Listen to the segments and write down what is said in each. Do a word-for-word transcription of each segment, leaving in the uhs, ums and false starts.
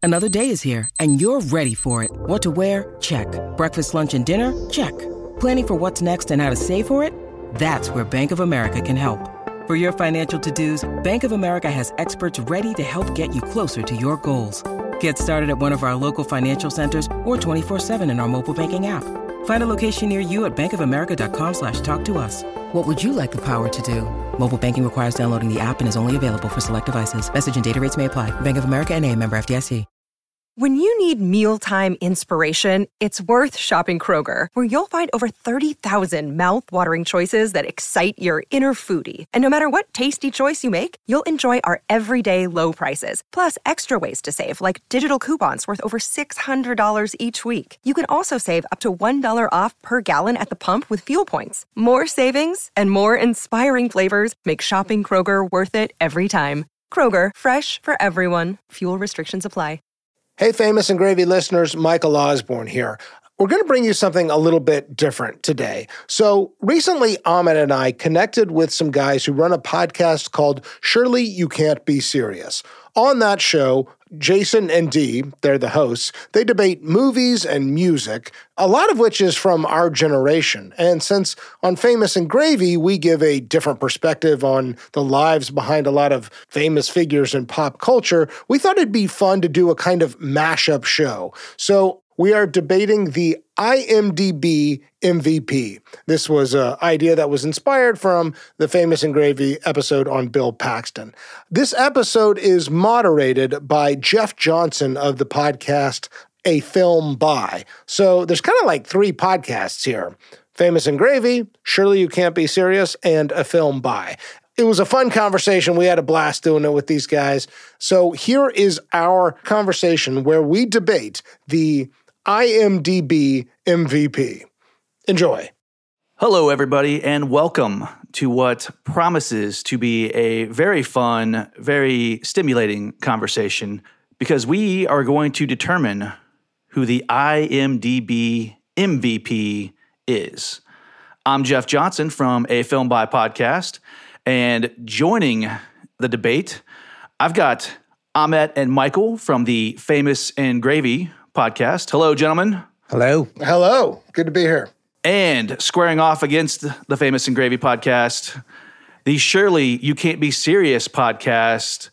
Another day is here, and you're ready for it. What to wear? Check. Breakfast, lunch, and dinner? Check. Planning for what's next and how to save for it? That's where Bank of America can help. For your financial to-dos, Bank of America has experts ready to help get you closer to your goals. Get started at one of our local financial centers or twenty-four seven in our mobile banking app. Find a location near you at bankofamerica.com slash talk to us. What would you like the power to do? Mobile banking requires downloading the app and is only available for select devices. Message and data rates may apply. Bank of America N A, member F D I C. When you need mealtime inspiration, it's worth shopping Kroger, where you'll find over thirty thousand mouth-watering choices that excite your inner foodie. And no matter what tasty choice you make, you'll enjoy our everyday low prices, plus extra ways to save, like digital coupons worth over six hundred dollars each week. You can also save up to one dollar off per gallon at the pump with fuel points. More savings and more inspiring flavors make shopping Kroger worth it every time. Kroger, fresh for everyone. Fuel restrictions apply. Hey, Famous and Gravy listeners, Michael Osborne here. We're going to bring you something a little bit different today. So recently, Ahmet and I connected with some guys who run a podcast called Surely You Can't Be Serious. On that show, Jason and Dee, they're the hosts, they debate movies and music, a lot of which is from our generation. And since on Famous and Gravy, we give a different perspective on the lives behind a lot of famous figures in pop culture, we thought it'd be fun to do a kind of mashup show. So we are debating the I M D B M V P. This was an idea that was inspired from the Famous and Gravy episode on Bill Paxton. This episode is moderated by Jeff Johnson of the podcast A Film By. So there's kind of like three podcasts here. Famous and Gravy, Surely You Can't Be Serious, and A Film By. It was a fun conversation. We had a blast doing it with these guys. So here is our conversation where we debate the I M D B M V P. Enjoy. Hello, everybody, and welcome to what promises to be a very fun, very stimulating conversation, because we are going to determine who the I M D B M V P is. I'm Jeff Johnson from A Film By Podcast, and joining the debate, I've got Ahmet and Michael from the Famous and Gravy Podcast. Hello, gentlemen. Hello. Hello. Good to be here. And squaring off against the Famous and Gravy Podcast, the Surely You Can't Be Serious Podcast,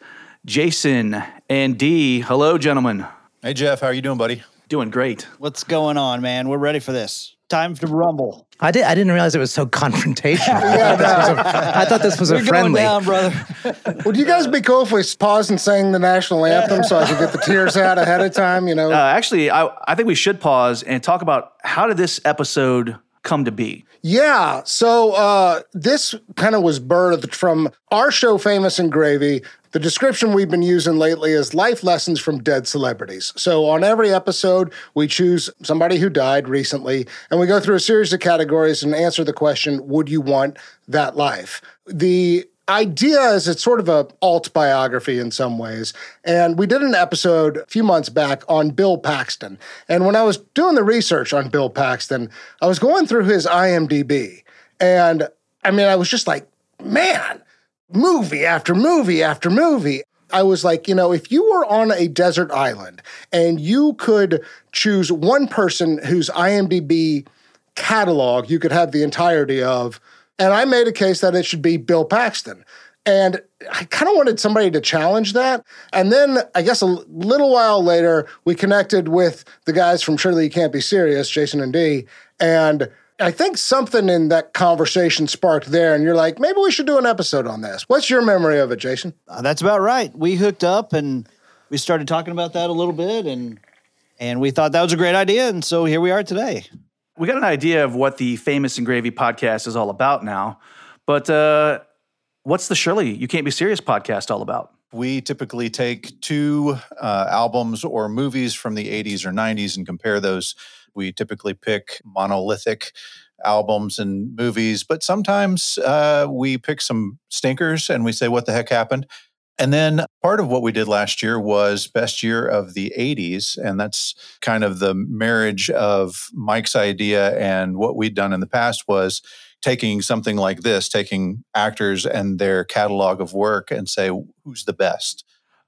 Jason and Dee. Hello, gentlemen. Hey, Jeff. How are you doing, buddy? Doing great. What's going on, man? We're ready for this. Time to rumble. I did. I didn't realize it was so confrontational. Yeah, no. I thought this was We're a friendly. going down, brother. Would you guys be cool if we paused and sang the national anthem so I could get the tears out ahead of time, you know? Uh, actually, I, I think we should pause and talk about how did this episode come to be? Yeah, so uh, this kind of was birthed from our show, Famous and Gravy. The description we've been using lately is life lessons from dead celebrities. So on every episode, we choose somebody who died recently, and we go through a series of categories and answer the question, would you want that life? The idea is it's sort of a alt biography in some ways. And we did an episode a few months back on Bill Paxton. And when I was doing the research on Bill Paxton, I was going through his I M D B. And I mean, I was just like, man, movie after movie after movie. I was like, you know, if you were on a desert island and you could choose one person whose I M D B catalog you could have the entirety of, and I made a case that it should be Bill Paxton. And I kind of wanted somebody to challenge that. And then I guess a little while later, we connected with the guys from Surely You Can't Be Serious, Jason and Dee. And I think something in that conversation sparked there. And you're like, maybe we should do an episode on this. What's your memory of it, Jason? Uh, that's about right. We hooked up and we started talking about that a little bit. And and we thought that was a great idea. And so here we are today. We got an idea of what the Famous and Gravy Podcast is all about now. But uh, what's the Surely You Can't Be Serious Podcast all about? We typically take two uh, albums or movies from the eighties or nineties and compare those. We typically pick monolithic albums and movies, but sometimes uh, we pick some stinkers and we say, what the heck happened? And then part of what we did last year was Best Year of the eighties, and that's kind of the marriage of Mike's idea and what we'd done in the past was taking something like this, taking actors and their catalog of work and say, who's the best?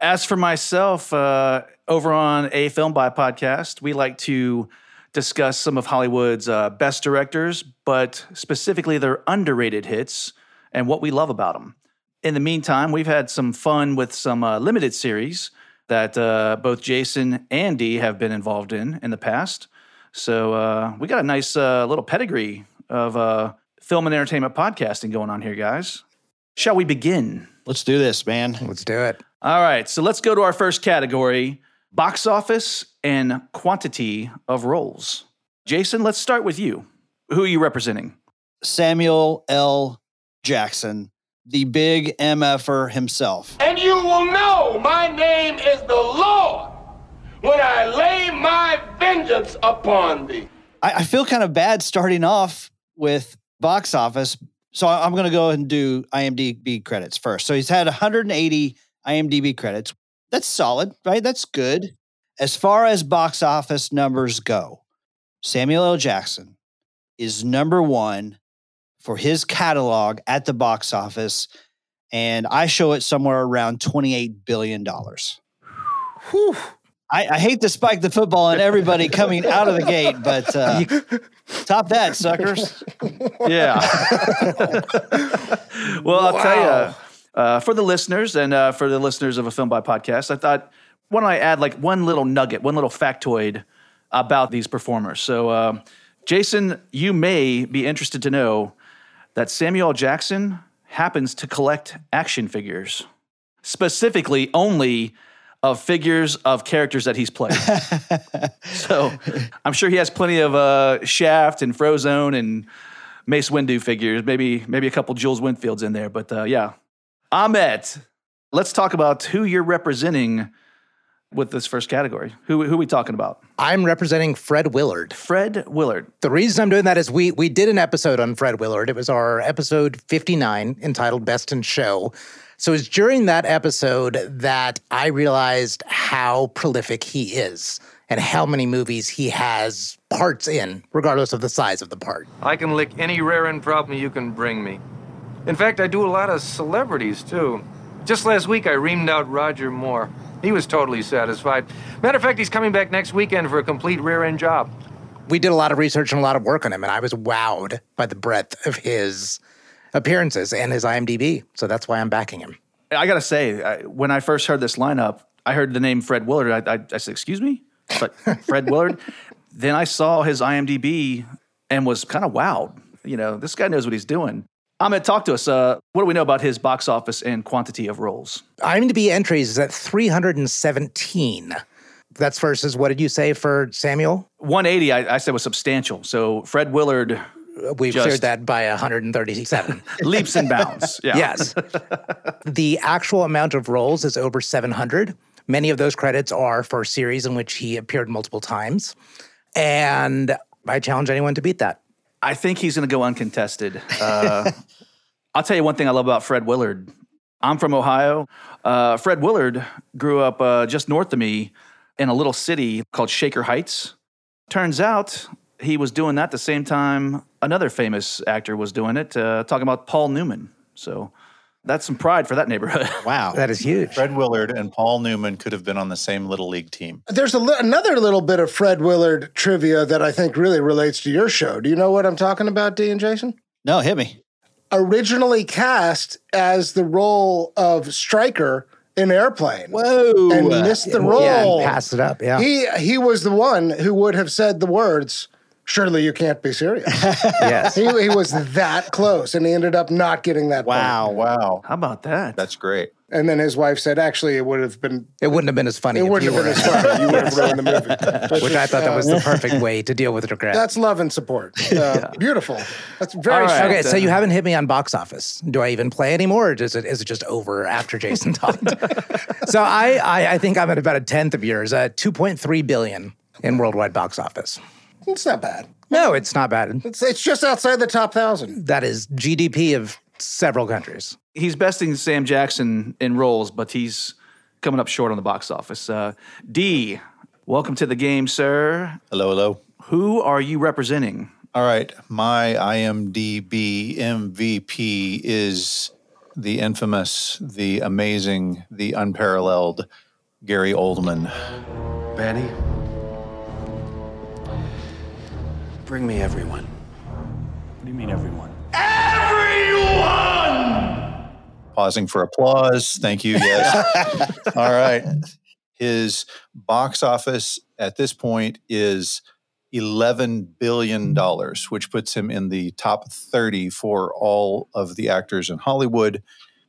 As for myself, uh, over on A Film By Podcast, we like to discuss some of Hollywood's uh, best directors, but specifically their underrated hits and what we love about them. In the meantime, we've had some fun with some uh, limited series that uh, both Jason and Dee have been involved in in the past. So uh, we got a nice uh, little pedigree of uh, film and entertainment podcasting going on here, guys. Shall we begin? Let's do this, man. Let's do it. All right, so let's go to our first category, box office and quantity of roles. Jason, let's start with you. Who are you representing? Samuel L. Jackson, the big M F-er himself. And you will know my name is the Lord when I lay my vengeance upon thee. I, I feel kind of bad starting off with box office, so I'm going to go ahead and do IMDb credits first. So he's had one hundred eighty IMDb credits. That's solid, right? That's good. As far as box office numbers go, Samuel L. Jackson is number one for his catalog at the box office, and I show it somewhere around twenty-eight billion dollars. Whew. I, I hate to spike the football on everybody coming out of the gate, but uh, top that, suckers. Yeah. Well, I'll Wow. tell you, uh, for the listeners and uh, for the listeners of A Film By Podcast, I thought, why don't I add like one little nugget, one little factoid about these performers. So, uh, Jason, you may be interested to know that Samuel L. Jackson happens to collect action figures, specifically only of figures of characters that he's played. So I'm sure he has plenty of uh, Shaft and Frozone and Mace Windu figures, maybe maybe a couple Jules Winfields in there. But uh, yeah. Ahmet, let's talk about who you're representing with this first category. Who, who are we talking about? I'm representing Fred Willard. Fred Willard. The reason I'm doing that is we we did an episode on Fred Willard. It was our episode fifty-nine entitled Best in Show. So it's during that episode that I realized how prolific he is and how many movies he has parts in, regardless of the size of the part. I can lick any rare-end problem you can bring me. In fact, I do a lot of celebrities, too. Just last week, I reamed out Roger Moore. He was totally satisfied. Matter of fact, he's coming back next weekend for a complete rear-end job. We did a lot of research and a lot of work on him, and I was wowed by the breadth of his appearances and his IMDb. So that's why I'm backing him. I got to say, I, when I first heard this lineup, I heard the name Fred Willard. I, I, I said, excuse me? But Fred Willard? Then I saw his IMDb and was kind of wowed. You know, this guy knows what he's doing. Ahmet, talk to us. Uh, what do we know about his box office and quantity of roles? IMDb entries is at three hundred seventeen. That's versus, what did you say for Samuel? one eighty, I, I said, was substantial. So Fred Willard We've Just- cleared that by one hundred thirty-seven. leaps and bounds. Yeah. Yes. The actual amount of roles is over seven hundred. Many of those credits are for series in which he appeared multiple times. And I challenge anyone to beat that. I think he's going to go uncontested. Uh, I'll tell you one thing I love about Fred Willard. I'm from Ohio. Uh, Fred Willard grew up uh, just north of me in a little city called Shaker Heights. Turns out he was doing that the same time another famous actor was doing it, uh, talking about Paul Newman. So that's some pride for that neighborhood. Wow. That is huge. Fred Willard and Paul Newman could have been on the same Little League team. There's a li- another little bit of Fred Willard trivia that I think really relates to your show. Do you know what I'm talking about, Dee and Jason? No, hit me. Originally cast as the role of Stryker in Airplane. Whoa. And missed the role. Yeah, and pass it up. Yeah. He he was the one who would have said the words, "Surely you can't be serious." yes. he, he was that close, and he ended up not getting that Wow. part. Wow. How about that? That's great. And then his wife said, actually, it would have been, It wouldn't have been as funny it if wouldn't you have been were, as funny. You would have ruined the movie. But which I thought that was uh, the perfect way to deal with regret. That's love and support. Uh, Beautiful. That's very All right. sweet. Okay, so uh, you haven't hit me on box office. Do I even play anymore, or is it is it just over after Jason talked? so I, I I think I'm at about a tenth of yours, uh, two point three billion in worldwide box office. It's not bad. No, it's not bad. It's, it's just outside the top thousand. That is G D P of several countries. He's besting Sam Jackson in roles, but he's coming up short on the box office. Uh, D, welcome to the game, sir. Hello, hello. Who are you representing? All right. My IMDb M V P is the infamous, the amazing, the unparalleled Gary Oldman. Benny, bring me everyone. What do you mean, everyone? Everyone! Pausing for applause. Thank you. Yes. All right. His box office at this point is eleven billion dollars, which puts him in the top thirty for all of the actors in Hollywood.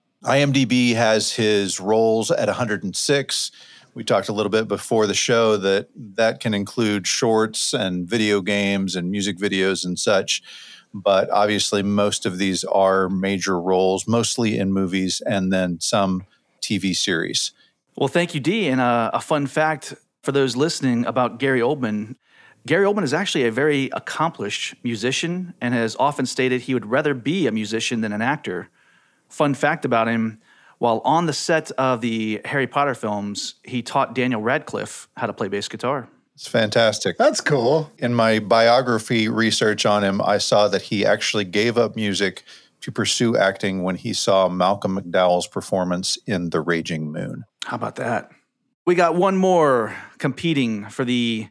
IMDb has his roles at one hundred six. We talked a little bit before the show that that can include shorts and video games and music videos and such. But obviously, most of these are major roles, mostly in movies and then some T V series. Well, thank you, Dee. And uh, a fun fact for those listening about Gary Oldman. Gary Oldman is actually a very accomplished musician and has often stated he would rather be a musician than an actor. Fun fact about him, while on the set of the Harry Potter films, he taught Daniel Radcliffe how to play bass guitar. It's fantastic. That's cool. In my biography research on him, I saw that he actually gave up music to pursue acting when he saw Malcolm McDowell's performance in The Raging Moon. How about that? We got one more competing for the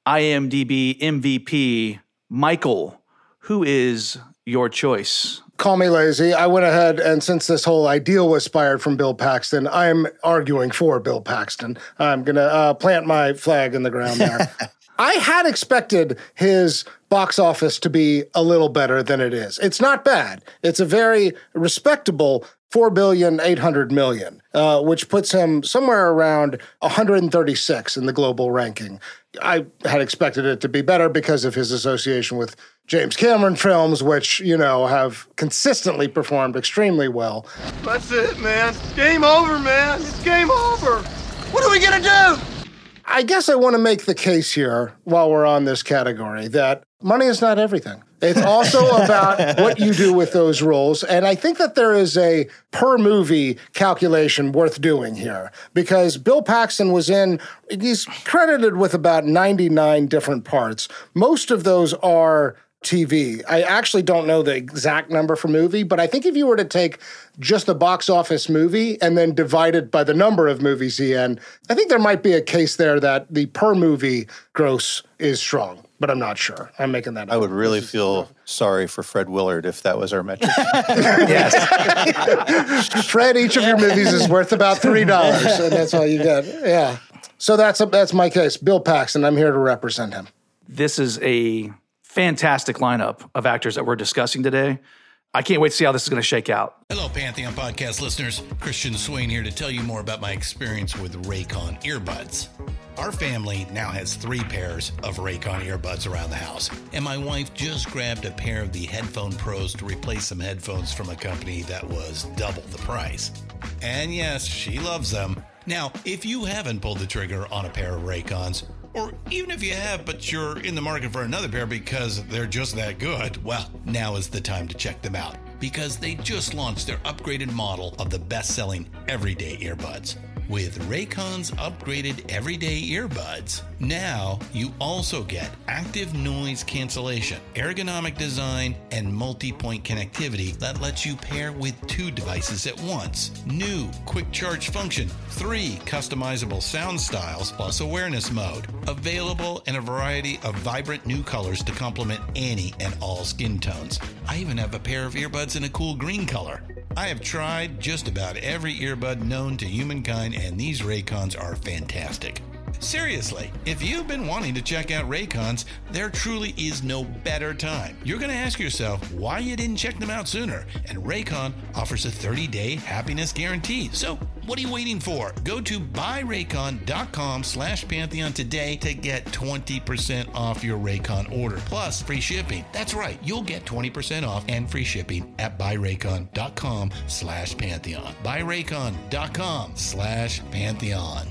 IMDb M V P. Michael, who is your choice? Call me lazy. I went ahead, and since this whole ideal was inspired from Bill Paxton, I'm arguing for Bill Paxton. I'm going to uh, plant my flag in the ground there. I had expected his box office to be a little better than it is. It's not bad. It's a very respectable four billion eight hundred million dollars, uh, which puts him somewhere around one hundred thirty-six in the global ranking. I had expected it to be better because of his association with James Cameron films, which, you know, have consistently performed extremely well. That's it, man. Game over, man. It's game over. What are we going to do? I guess I want to make the case here, while we're on this category, that money is not everything. It's also about what you do with those roles. And I think that there is a per movie calculation worth doing here, because Bill Paxton was in, he's credited with about ninety-nine different parts. Most of those are T V. I actually don't know the exact number for movie, but I think if you were to take just the box office movie and then divide it by the number of movies he in, I think there might be a case there that the per movie gross is strong, but I'm not sure. I'm making that up. I would really feel sorry for Fred Willard if that was our metric. Yes. Fred, each of your movies is worth about three dollars, and that's all you get. Yeah. So that's a, that's my case. Bill Paxton, I'm here to represent him. This is a fantastic lineup of actors that we're discussing today. I can't wait to see how this is going to shake out. Hello, Pantheon podcast listeners. Christian Swain here to tell you more about my experience with Raycon earbuds. Our family now has three pairs of Raycon earbuds around the house, and my wife just grabbed a pair of the Headphone Pros to replace some headphones from a company that was double the price. And yes, she loves them. Now, if you haven't pulled the trigger on a pair of Raycons, or even if you have, but you're in the market for another pair because they're just that good, well, now is the time to check them out, because they just launched their upgraded model of the best-selling everyday earbuds. With Raycon's upgraded everyday earbuds, now you also get active noise cancellation, ergonomic design, and multi-point connectivity that lets you pair with two devices at once. New quick charge function, three customizable sound styles, plus awareness mode. Available in a variety of vibrant new colors to complement any and all skin tones. I even have a pair of earbuds in a cool green color. I have tried just about every earbud known to humankind, and these Raycons are fantastic. Seriously, if you've been wanting to check out Raycons, there truly is no better time. You're going to ask yourself why you didn't check them out sooner, and Raycon offers a thirty-day happiness guarantee. So what are you waiting for? Go to buyraycon.com slash Pantheon today to get twenty percent off your Raycon order, plus free shipping. That's right, you'll get twenty percent off and free shipping at buyraycon.com slash Pantheon. buyraycon.com slash Pantheon.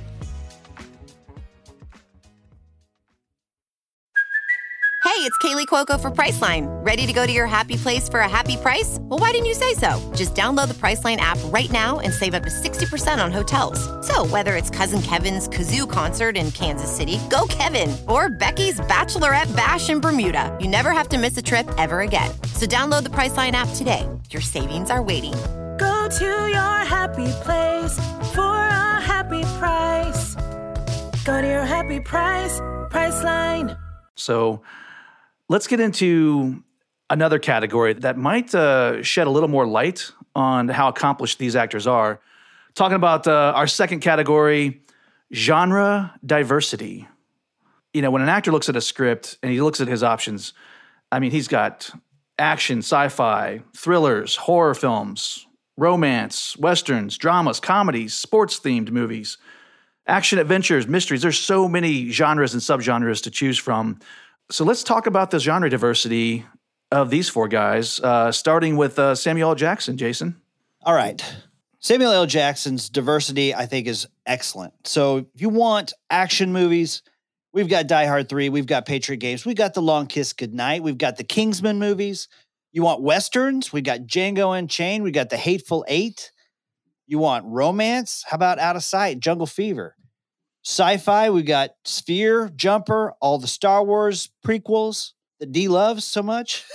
Hey, it's Kaylee Cuoco for Priceline. Ready to go to your happy place for a happy price? Well, why didn't you say so? Just download the Priceline app right now and save up to sixty percent on hotels. So whether it's Cousin Kevin's Kazoo Concert in Kansas City, go Kevin, or Becky's Bachelorette Bash in Bermuda, you never have to miss a trip ever again. So download the Priceline app today. Your savings are waiting. Go Go to your happy place for a happy price. Go to your happy price, Priceline. So let's get into another category that might uh, shed a little more light on how accomplished these actors are. Talking about uh, our second category, genre diversity. You know, when an actor looks at a script and he looks at his options, I mean, he's got action, sci-fi, thrillers, horror films, romance, westerns, dramas, comedies, sports-themed movies, action adventures, mysteries. There's so many genres and subgenres to choose from. So let's talk about the genre diversity of these four guys, uh, starting with uh, Samuel L. Jackson. Jason? All right. Samuel L. Jackson's diversity, I think, is excellent. So if you want action movies, we've got Die Hard three, we've got Patriot Games, we've got The Long Kiss Goodnight, we've got the Kingsman movies. You want westerns? We got Django Unchained, we got The Hateful Eight. You want romance? How about Out of Sight, Jungle Fever? Sci-fi, we got Sphere, Jumper, all the Star Wars prequels that D loves so much.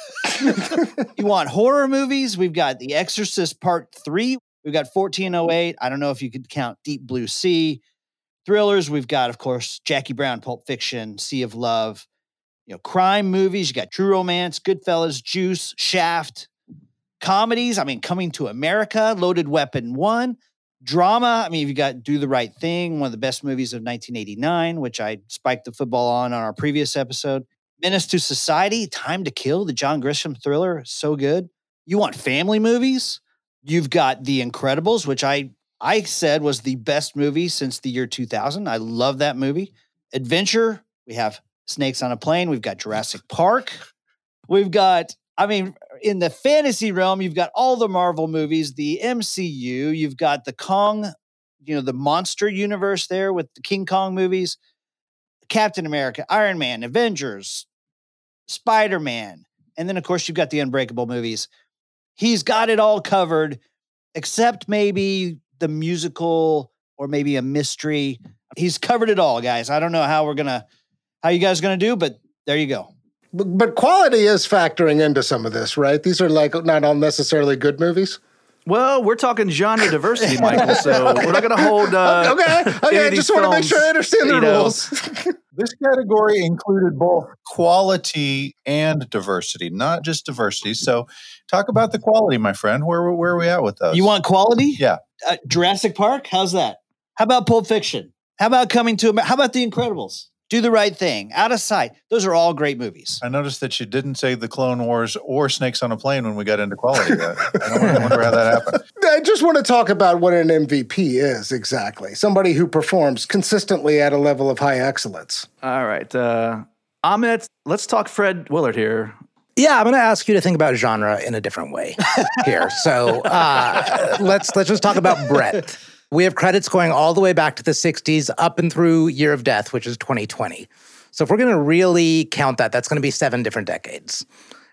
You want horror movies? We've got The Exorcist Part three. We've got fourteen oh eight. I don't know if you could count Deep Blue Sea. Thrillers, we've got, of course, Jackie Brown, Pulp Fiction, Sea of Love. You know, crime movies, you got True Romance, Goodfellas, Juice, Shaft. Comedies, I mean, Coming to America, Loaded Weapon one. Drama, I mean, you got Do the Right Thing, one of the best movies of nineteen eighty-nine, which I spiked the football on on our previous episode. Menace to Society, Time to Kill, the John Grisham thriller, so good. You want family movies? You've got The Incredibles, which I I said was the best movie since the year two thousand. I love that movie. Adventure, we have Snakes on a Plane. We've got Jurassic Park. We've got, I mean, in the fantasy realm, you've got all the Marvel movies, the M C U. You've got the Kong, you know, the monster universe there with the King Kong movies. Captain America, Iron Man, Avengers, Spider-Man. And then, of course, you've got the Unbreakable movies. He's got it all covered, except maybe the musical or maybe a mystery. He's covered it all, guys. I don't know how we're going to, how you guys going to do, but there you go. But, but quality is factoring into some of this, right? These are like not all necessarily good movies. Well, we're talking genre diversity, Michael, so we're not going to hold uh, okay, okay. I just want to make sure I understand the rules. This category included both quality and diversity, not just diversity. So talk about the quality, my friend. Where, where are we at with those? You want quality? Yeah. Uh, Jurassic Park? How's that? How about Pulp Fiction? How about Coming to America? How about The Incredibles? Do the Right Thing, Out of Sight. Those are all great movies. I noticed that you didn't say The Clone Wars or Snakes on a Plane when we got into quality. I don't wonder how that happened. I just want to talk about what an M V P is exactly. Somebody who performs consistently at a level of high excellence. All right. Uh, Ahmet, let's talk Fred Willard here. Yeah, I'm going to ask you to think about genre in a different way here. So uh, let's let's just talk about breadth. We have credits going all the way back to the sixties, up and through Year of Death, which is twenty twenty. So if we're going to really count that, that's going to be seven different decades.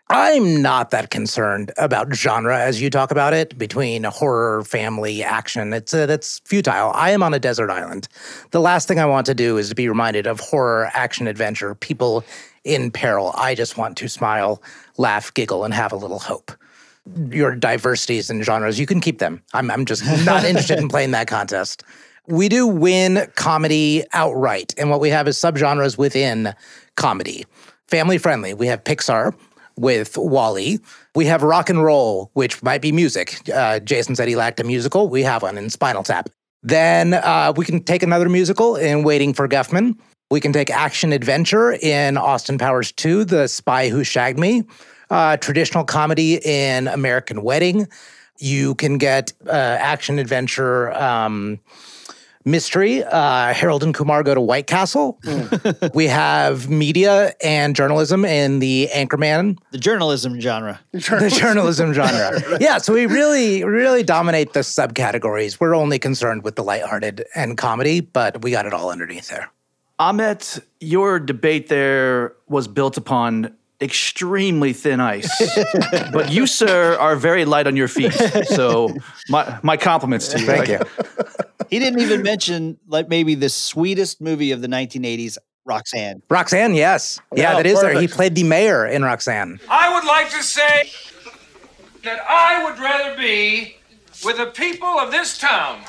I'm not that concerned about genre as you talk about it, between horror, family, action. It's uh, that's futile. I am on a desert island. The last thing I want to do is to be reminded of horror, action, adventure, people in peril. I just want to smile, laugh, giggle, and have a little hope. Your diversities and genres, you can keep them. I'm, I'm just not interested in playing that contest. We do win comedy outright, and what we have is subgenres within comedy. Family friendly, we have Pixar with WALL-E. We have rock and roll, which might be music. Uh, Jason said he lacked a musical. We have one in Spinal Tap. Then uh, we can take another musical in Waiting for Guffman. We can take action adventure in Austin Powers two, The Spy Who Shagged Me. Uh, traditional comedy in American Wedding. You can get uh, action adventure um, mystery. Uh, Harold and Kumar Go to White Castle. Mm. We have media and journalism in the Anchorman. The journalism genre. The journalism genre. Yeah, so we really, really dominate the subcategories. We're only concerned with the lighthearted and comedy, but we got it all underneath there. Ahmet, your debate there was built upon extremely thin ice, but you, sir, are very light on your feet. So my my compliments to you. Thank you. He didn't even mention like maybe the sweetest movie of the nineteen eighties, Roxanne. Roxanne, yes. Yeah, Oh, that is perfect. there. He played the mayor in Roxanne. I would like to say that I would rather be with the people of this town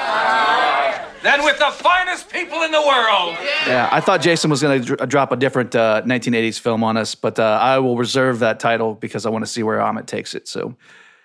than with the finest people in the world. Yeah, I thought Jason was going to dr- drop a different uh, nineteen eighties film on us, but uh, I will reserve that title because I want to see where Amit takes it. So,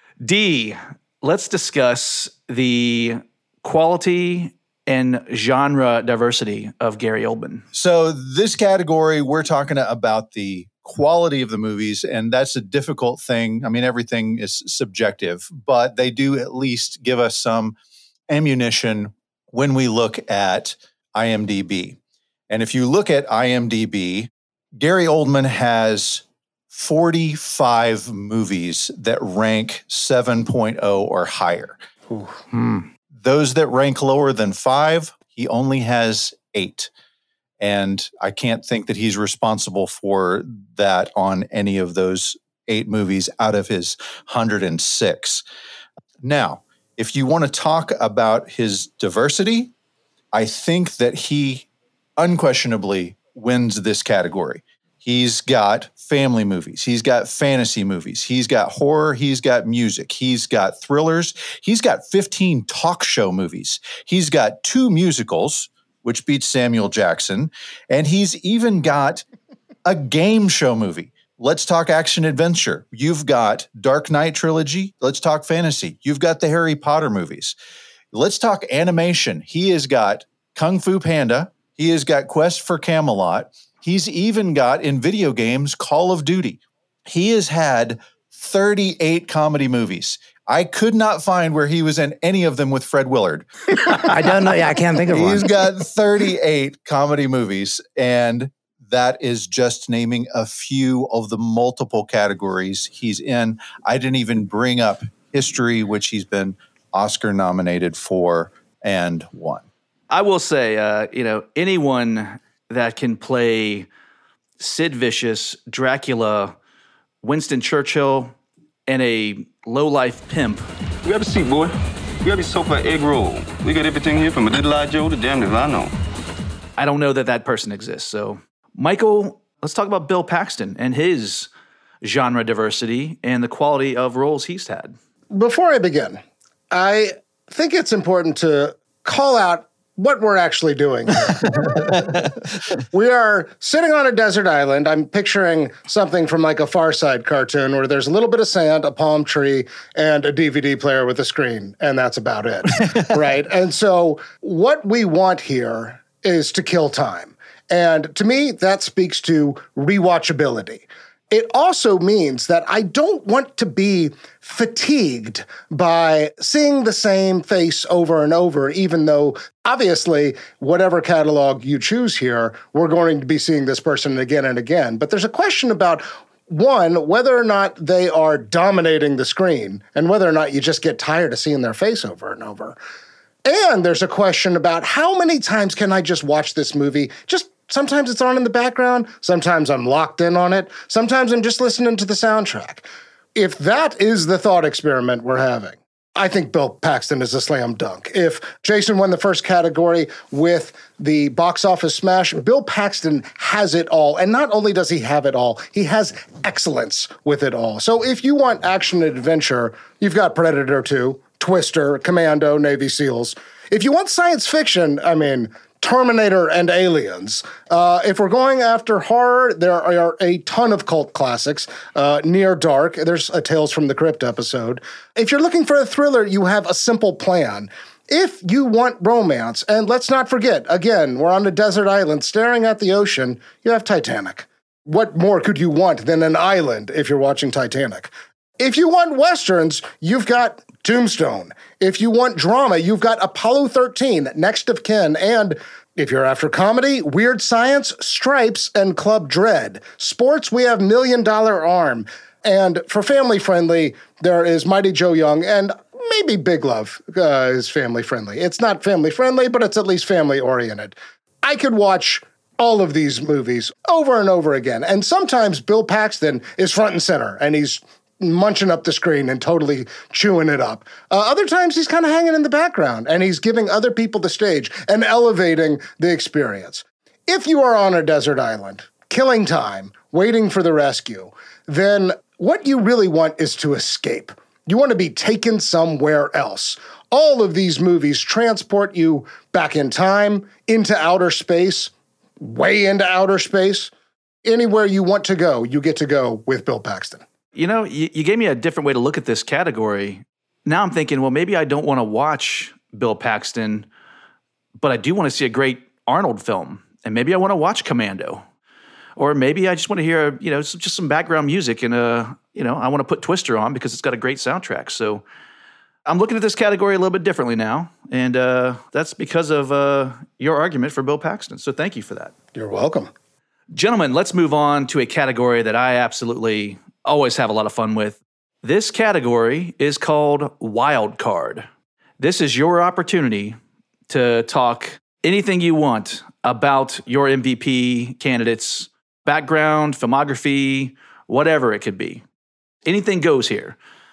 D, let's discuss the quality and genre diversity of Gary Oldman. So this category, we're talking about the quality of the movies, and that's a difficult thing. I mean, everything is subjective, but they do at least give us some ammunition when we look at IMDb. And if you look at IMDb, Gary Oldman has forty-five movies that rank seven point oh or higher. Hmm. Those that rank lower than five, he only has eight. And I can't think that he's responsible for that on any of those eight movies out of his one hundred six. Now, if you want to talk about his diversity, I think that he unquestionably wins this category. He's got family movies. He's got fantasy movies. He's got horror. He's got music. He's got thrillers. He's got fifteen talk show movies. He's got two musicals, which beats Samuel Jackson. And he's even got a game show movie. Let's talk action adventure. You've got Dark Knight trilogy. Let's talk fantasy. You've got the Harry Potter movies. Let's talk animation. He has got Kung Fu Panda. He has got Quest for Camelot. He's even got, in video games, Call of Duty. He has had thirty-eight comedy movies. I could not find where he was in any of them with Fred Willard. I don't know. Yeah, I can't think of one. He's got thirty-eight comedy movies, and that is just naming a few of the multiple categories he's in. I didn't even bring up history, which he's been Oscar nominated for and won. I will say, uh, you know, anyone that can play Sid Vicious, Dracula, Winston Churchill, and a low-life pimp. We have a seat, boy. We have a sofa egg roll. We got everything here from a little eye Joe to damn if I know. I don't know that that person exists. So, Michael, let's talk about Bill Paxton and his genre diversity and the quality of roles he's had. Before I begin, I think it's important to call out what we're actually doing here. We are sitting on a desert island. I'm picturing something from like a Far Side cartoon where there's a little bit of sand, a palm tree, and a D V D player with a screen, and that's about it, right? And so what we want here is to kill time. And to me, that speaks to rewatchability. It also means that I don't want to be fatigued by seeing the same face over and over, even though obviously whatever catalog you choose here, we're going to be seeing this person again and again. But there's a question about, one, whether or not they are dominating the screen and whether or not you just get tired of seeing their face over and over. And there's a question about how many times can I just watch this movie? Just sometimes it's on in the background. Sometimes I'm locked in on it. Sometimes I'm just listening to the soundtrack. If that is the thought experiment we're having, I think Bill Paxton is a slam dunk. If Jason won the first category with the box office smash, Bill Paxton has it all. And not only does he have it all, he has excellence with it all. So if you want action and adventure, you've got Predator two, Twister, Commando, Navy SEALs. If you want science fiction, I mean, Terminator and Aliens. Uh, if we're going after horror, there are a ton of cult classics. Uh, Near Dark, there's a Tales from the Crypt episode. If you're looking for a thriller, you have A Simple Plan. If you want romance, and let's not forget, again, we're on a desert island staring at the ocean, you have Titanic. What more could you want than an island if you're watching Titanic? If you want westerns, you've got Tombstone. If you want drama, you've got Apollo thirteen, Next of Kin, and if you're after comedy, Weird Science, Stripes, and Club Dread. Sports, we have Million Dollar Arm. And for family friendly, there is Mighty Joe Young, and maybe Big Love uh, is family friendly. It's not family friendly, but it's at least family oriented. I could watch all of these movies over and over again. And sometimes Bill Paxton is front and center, and he's munching up the screen and totally chewing it up. Uh, other times he's kind of hanging in the background and he's giving other people the stage and elevating the experience. If you are on a desert island, killing time, waiting for the rescue, then what you really want is to escape. You want to be taken somewhere else. All of these movies transport you back in time, into outer space, way into outer space. Anywhere you want to go, you get to go with Bill Paxton. You know, you, you gave me a different way to look at this category. Now I'm thinking, well, maybe I don't want to watch Bill Paxton, but I do want to see a great Arnold film. And maybe I want to watch Commando. Or maybe I just want to hear, you know, just some background music and, uh, you know, I want to put Twister on because it's got a great soundtrack. So I'm looking at this category a little bit differently now. And uh, that's because of uh, your argument for Bill Paxton. So thank you for that. You're welcome. Gentlemen, let's move on to a category that I absolutely always have a lot of fun with. This category is called Wild Card. This is your opportunity to talk anything you want about your M V P candidates, background, filmography, whatever it could be. Anything goes here.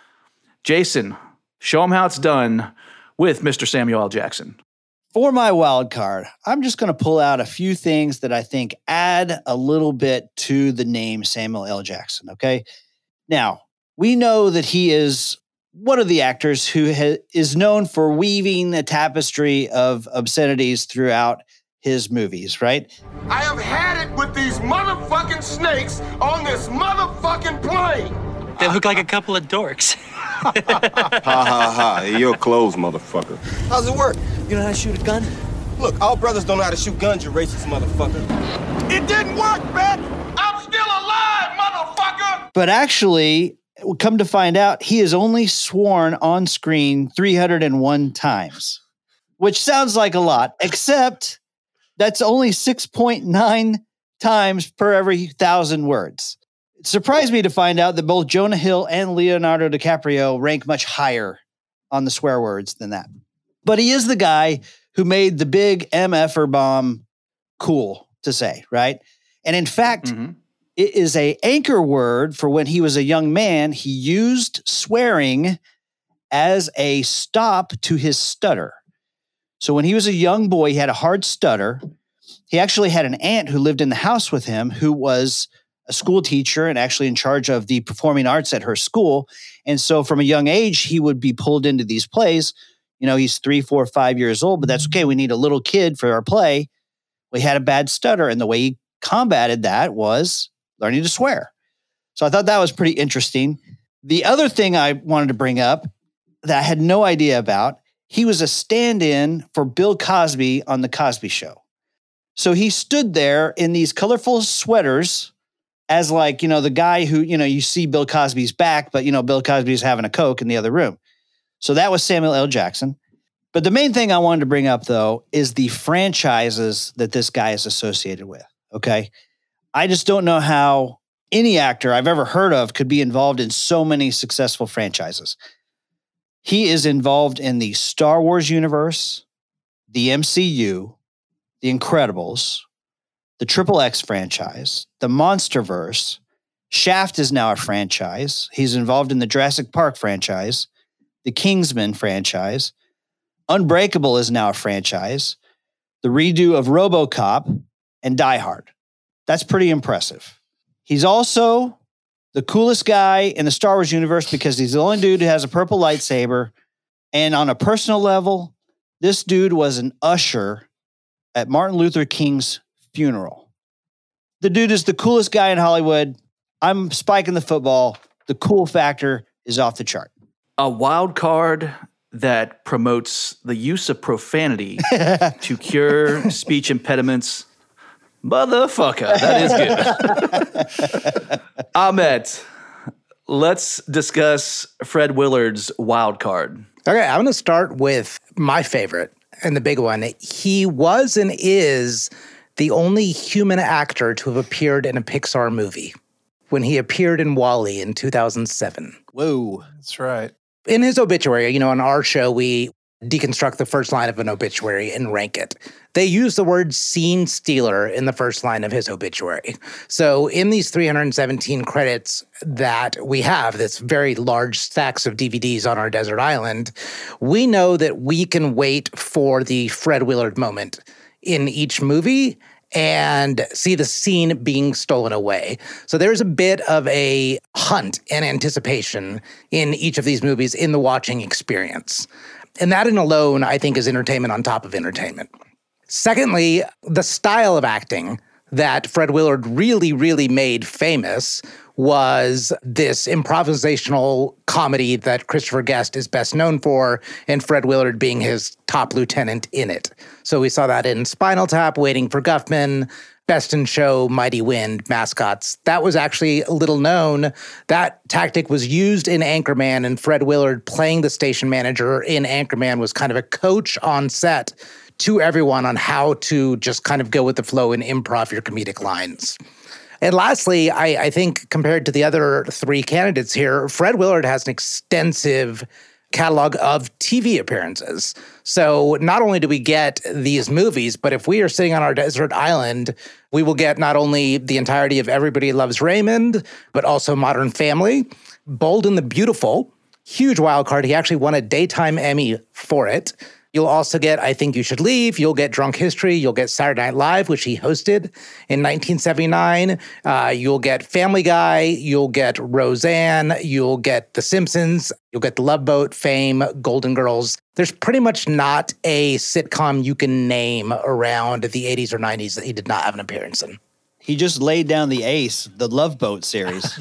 Jason, show them how it's done with Mister Samuel L. Jackson. For my wild card, I'm just going to pull out a few things that I think add a little bit to the name Samuel L. Jackson, okay? Now, we know that he is one of the actors who ha- is known for weaving a tapestry of obscenities throughout his movies, right? I have had it with these motherfucking snakes on this motherfucking plane. They look like a couple of dorks. Ha ha ha. Hey, you're closed, motherfucker. How's it work? You know how to shoot a gun? Look, all brothers don't know how to shoot guns, you racist motherfucker. It didn't work, bitch. I'm still alive, motherfucker. But actually, come to find out, he is only sworn on screen three hundred one times, which sounds like a lot, except that's only six point nine times per every thousand words. It surprised me to find out that both Jonah Hill and Leonardo DiCaprio rank much higher on the swear words than that. But he is the guy who made the big M F-er bomb cool to say, right? And in fact, mm-hmm. it is a anchor word for when he was a young man. He used swearing as a stop to his stutter. So when he was a young boy, he had a hard stutter. He actually had an aunt who lived in the house with him who was a school teacher and actually in charge of the performing arts at her school. And so from a young age, he would be pulled into these plays. You know, he's three, four, five years old, but that's okay. We need a little kid for our play. We had a bad stutter. And the way he combated that was learning to swear. So I thought that was pretty interesting. The other thing I wanted to bring up that I had no idea about, he was a stand-in for Bill Cosby on The Cosby Show. So he stood there in these colorful sweaters as like, you know, the guy who, you know, you see Bill Cosby's back, but, you know, Bill Cosby's having a Coke in the other room. So that was Samuel L. Jackson. But the main thing I wanted to bring up, though, is the franchises that this guy is associated with, okay? I just don't know how any actor I've ever heard of could be involved in so many successful franchises. He is involved in the Star Wars universe, the M C U, the Incredibles, the Triple X franchise, the Monsterverse. Shaft is now a franchise. He's involved in the Jurassic Park franchise, the Kingsman franchise. Unbreakable is now a franchise. The redo of RoboCop and Die Hard. That's pretty impressive. He's also the coolest guy in the Star Wars universe because he's the only dude who has a purple lightsaber. And on a personal level, this dude was an usher at Martin Luther King's funeral. The dude is the coolest guy in Hollywood. I'm spiking the football. The cool factor is off the chart. A wild card that promotes the use of profanity to cure speech impediments. Motherfucker, that is good. Ahmet, let's discuss Fred Willard's wild card. Okay, I'm going to start with my favorite and the big one. He was and is the only human actor to have appeared in a Pixar movie when he appeared in WALL-E in two thousand seven. Whoa. That's right. In his obituary, you know, on our show, we deconstruct the first line of an obituary and rank it. They use the word scene stealer in the first line of his obituary. So in these three hundred seventeen credits that we have, this very large stacks of D V Ds on our desert island, we know that we can wait for the Fred Willard moment in each movie, and see the scene being stolen away. So there's a bit of a hunt and anticipation in each of these movies in the watching experience. And that in alone, I think, is entertainment on top of entertainment. Secondly, the style of acting that Fred Willard really, really made famous was this improvisational comedy that Christopher Guest is best known for, and Fred Willard being his top lieutenant in it. So we saw that in Spinal Tap, Waiting for Guffman, Best in Show, Mighty Wind, Mascots. That was actually little known. That tactic was used in Anchorman, and Fred Willard, playing the station manager in Anchorman, was kind of a coach on set to everyone on how to just kind of go with the flow and improv your comedic lines. And lastly, I, I think compared to the other three candidates here, Fred Willard has an extensive catalog of T V appearances. So not only do we get these movies, but if we are sitting on our desert island, we will get not only the entirety of Everybody Loves Raymond, but also Modern Family, Bold and the Beautiful, huge wild card. He actually won a Daytime Emmy for it. You'll also get I Think You Should Leave. You'll get Drunk History. You'll get Saturday Night Live, which he hosted in nineteen seventy-nine. Uh, you'll get Family Guy. You'll get Roseanne. You'll get The Simpsons. You'll get The Love Boat, Fame, Golden Girls. There's pretty much not a sitcom you can name around the eighties or nineties that he did not have an appearance in. He just laid down the Ace, the Love Boat series.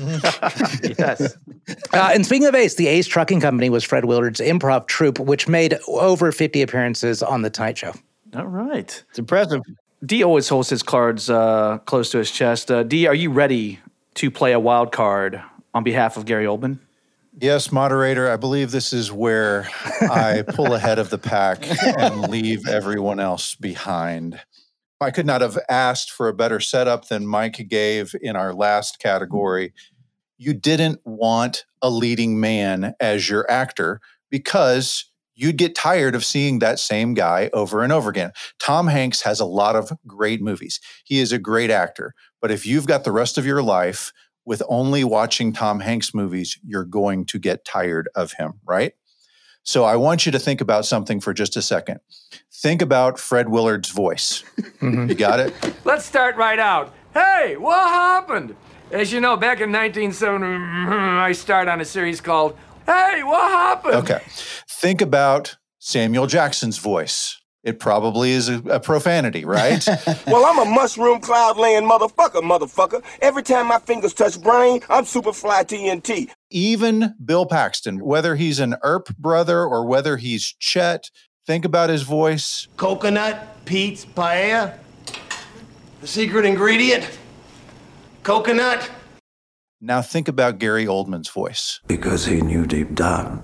Yes. Uh, and speaking of Ace, the Ace Trucking Company was Fred Willard's improv troupe, which made over fifty appearances on The Tonight Show. All right. It's impressive. D always holds his cards uh, close to his chest. Uh, D, are you ready to play a wild card on behalf of Gary Oldman? Yes, moderator. I believe this is where I pull ahead of the pack and leave everyone else behind. I could not have asked for a better setup than Mike gave in our last category. You didn't want a leading man as your actor because you'd get tired of seeing that same guy over and over again. Tom Hanks has a lot of great movies. He is a great actor. But if you've got the rest of your life with only watching Tom Hanks movies, you're going to get tired of him, right? So I want you to think about something for just a second. Think about Fred Willard's voice. Mm-hmm. You got it? Let's start right out. Hey, what happened? As you know, back in nineteen seventy, I starred on a series called Hey, What Happened? Okay. Think about Samuel Jackson's voice. It probably is a, a profanity, right? Well, I'm a mushroom cloud laying motherfucker, motherfucker. Every time my fingers touch brain, I'm Superfly T N T. Even Bill Paxton, whether he's an Earp brother or whether he's Chet, think about his voice. Coconut, Pete's, paella. The secret ingredient, coconut. Now think about Gary Oldman's voice. Because he knew deep down,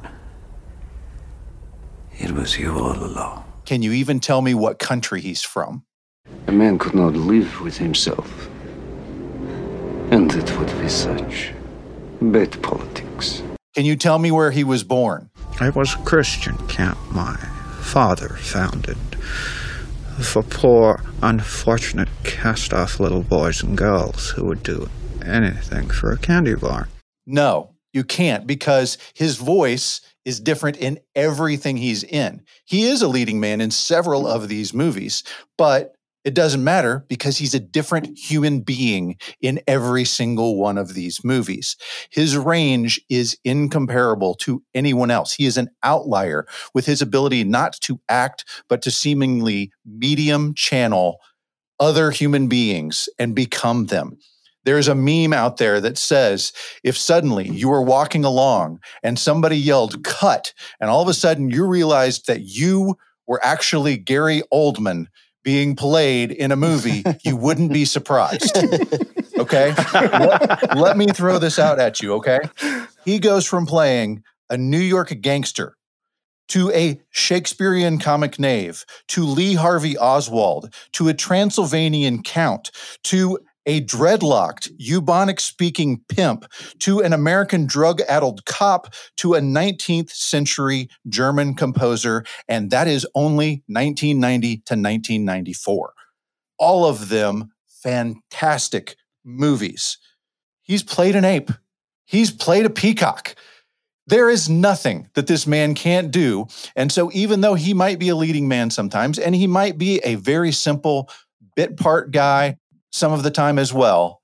it was you all along. Can you even tell me what country he's from? A man could not live with himself. And it would be such bad politics. Can you tell me where he was born? I was a Christian camp my father founded for poor, unfortunate, cast-off little boys and girls who would do anything for a candy bar. No, you can't, because his voice is different in everything he's in. He is a leading man in several of these movies, but it doesn't matter because he's a different human being in every single one of these movies. His range is incomparable to anyone else. He is an outlier with his ability not to act, but to seemingly medium channel other human beings and become them. There's a meme out there that says, if suddenly you were walking along and somebody yelled, cut, and all of a sudden you realized that you were actually Gary Oldman being played in a movie, you wouldn't be surprised. Okay? let, let me throw this out at you, okay? He goes from playing a New York gangster to a Shakespearean comic knave, to Lee Harvey Oswald, to a Transylvanian count, to a dreadlocked, eubonic-speaking pimp, to an American drug-addled cop, to a nineteenth century German composer, and that is only nineteen ninety to nineteen ninety-four. All of them fantastic movies. He's played an ape. He's played a peacock. There is nothing that this man can't do, and so even though he might be a leading man sometimes, and he might be a very simple, bit part guy some of the time as well,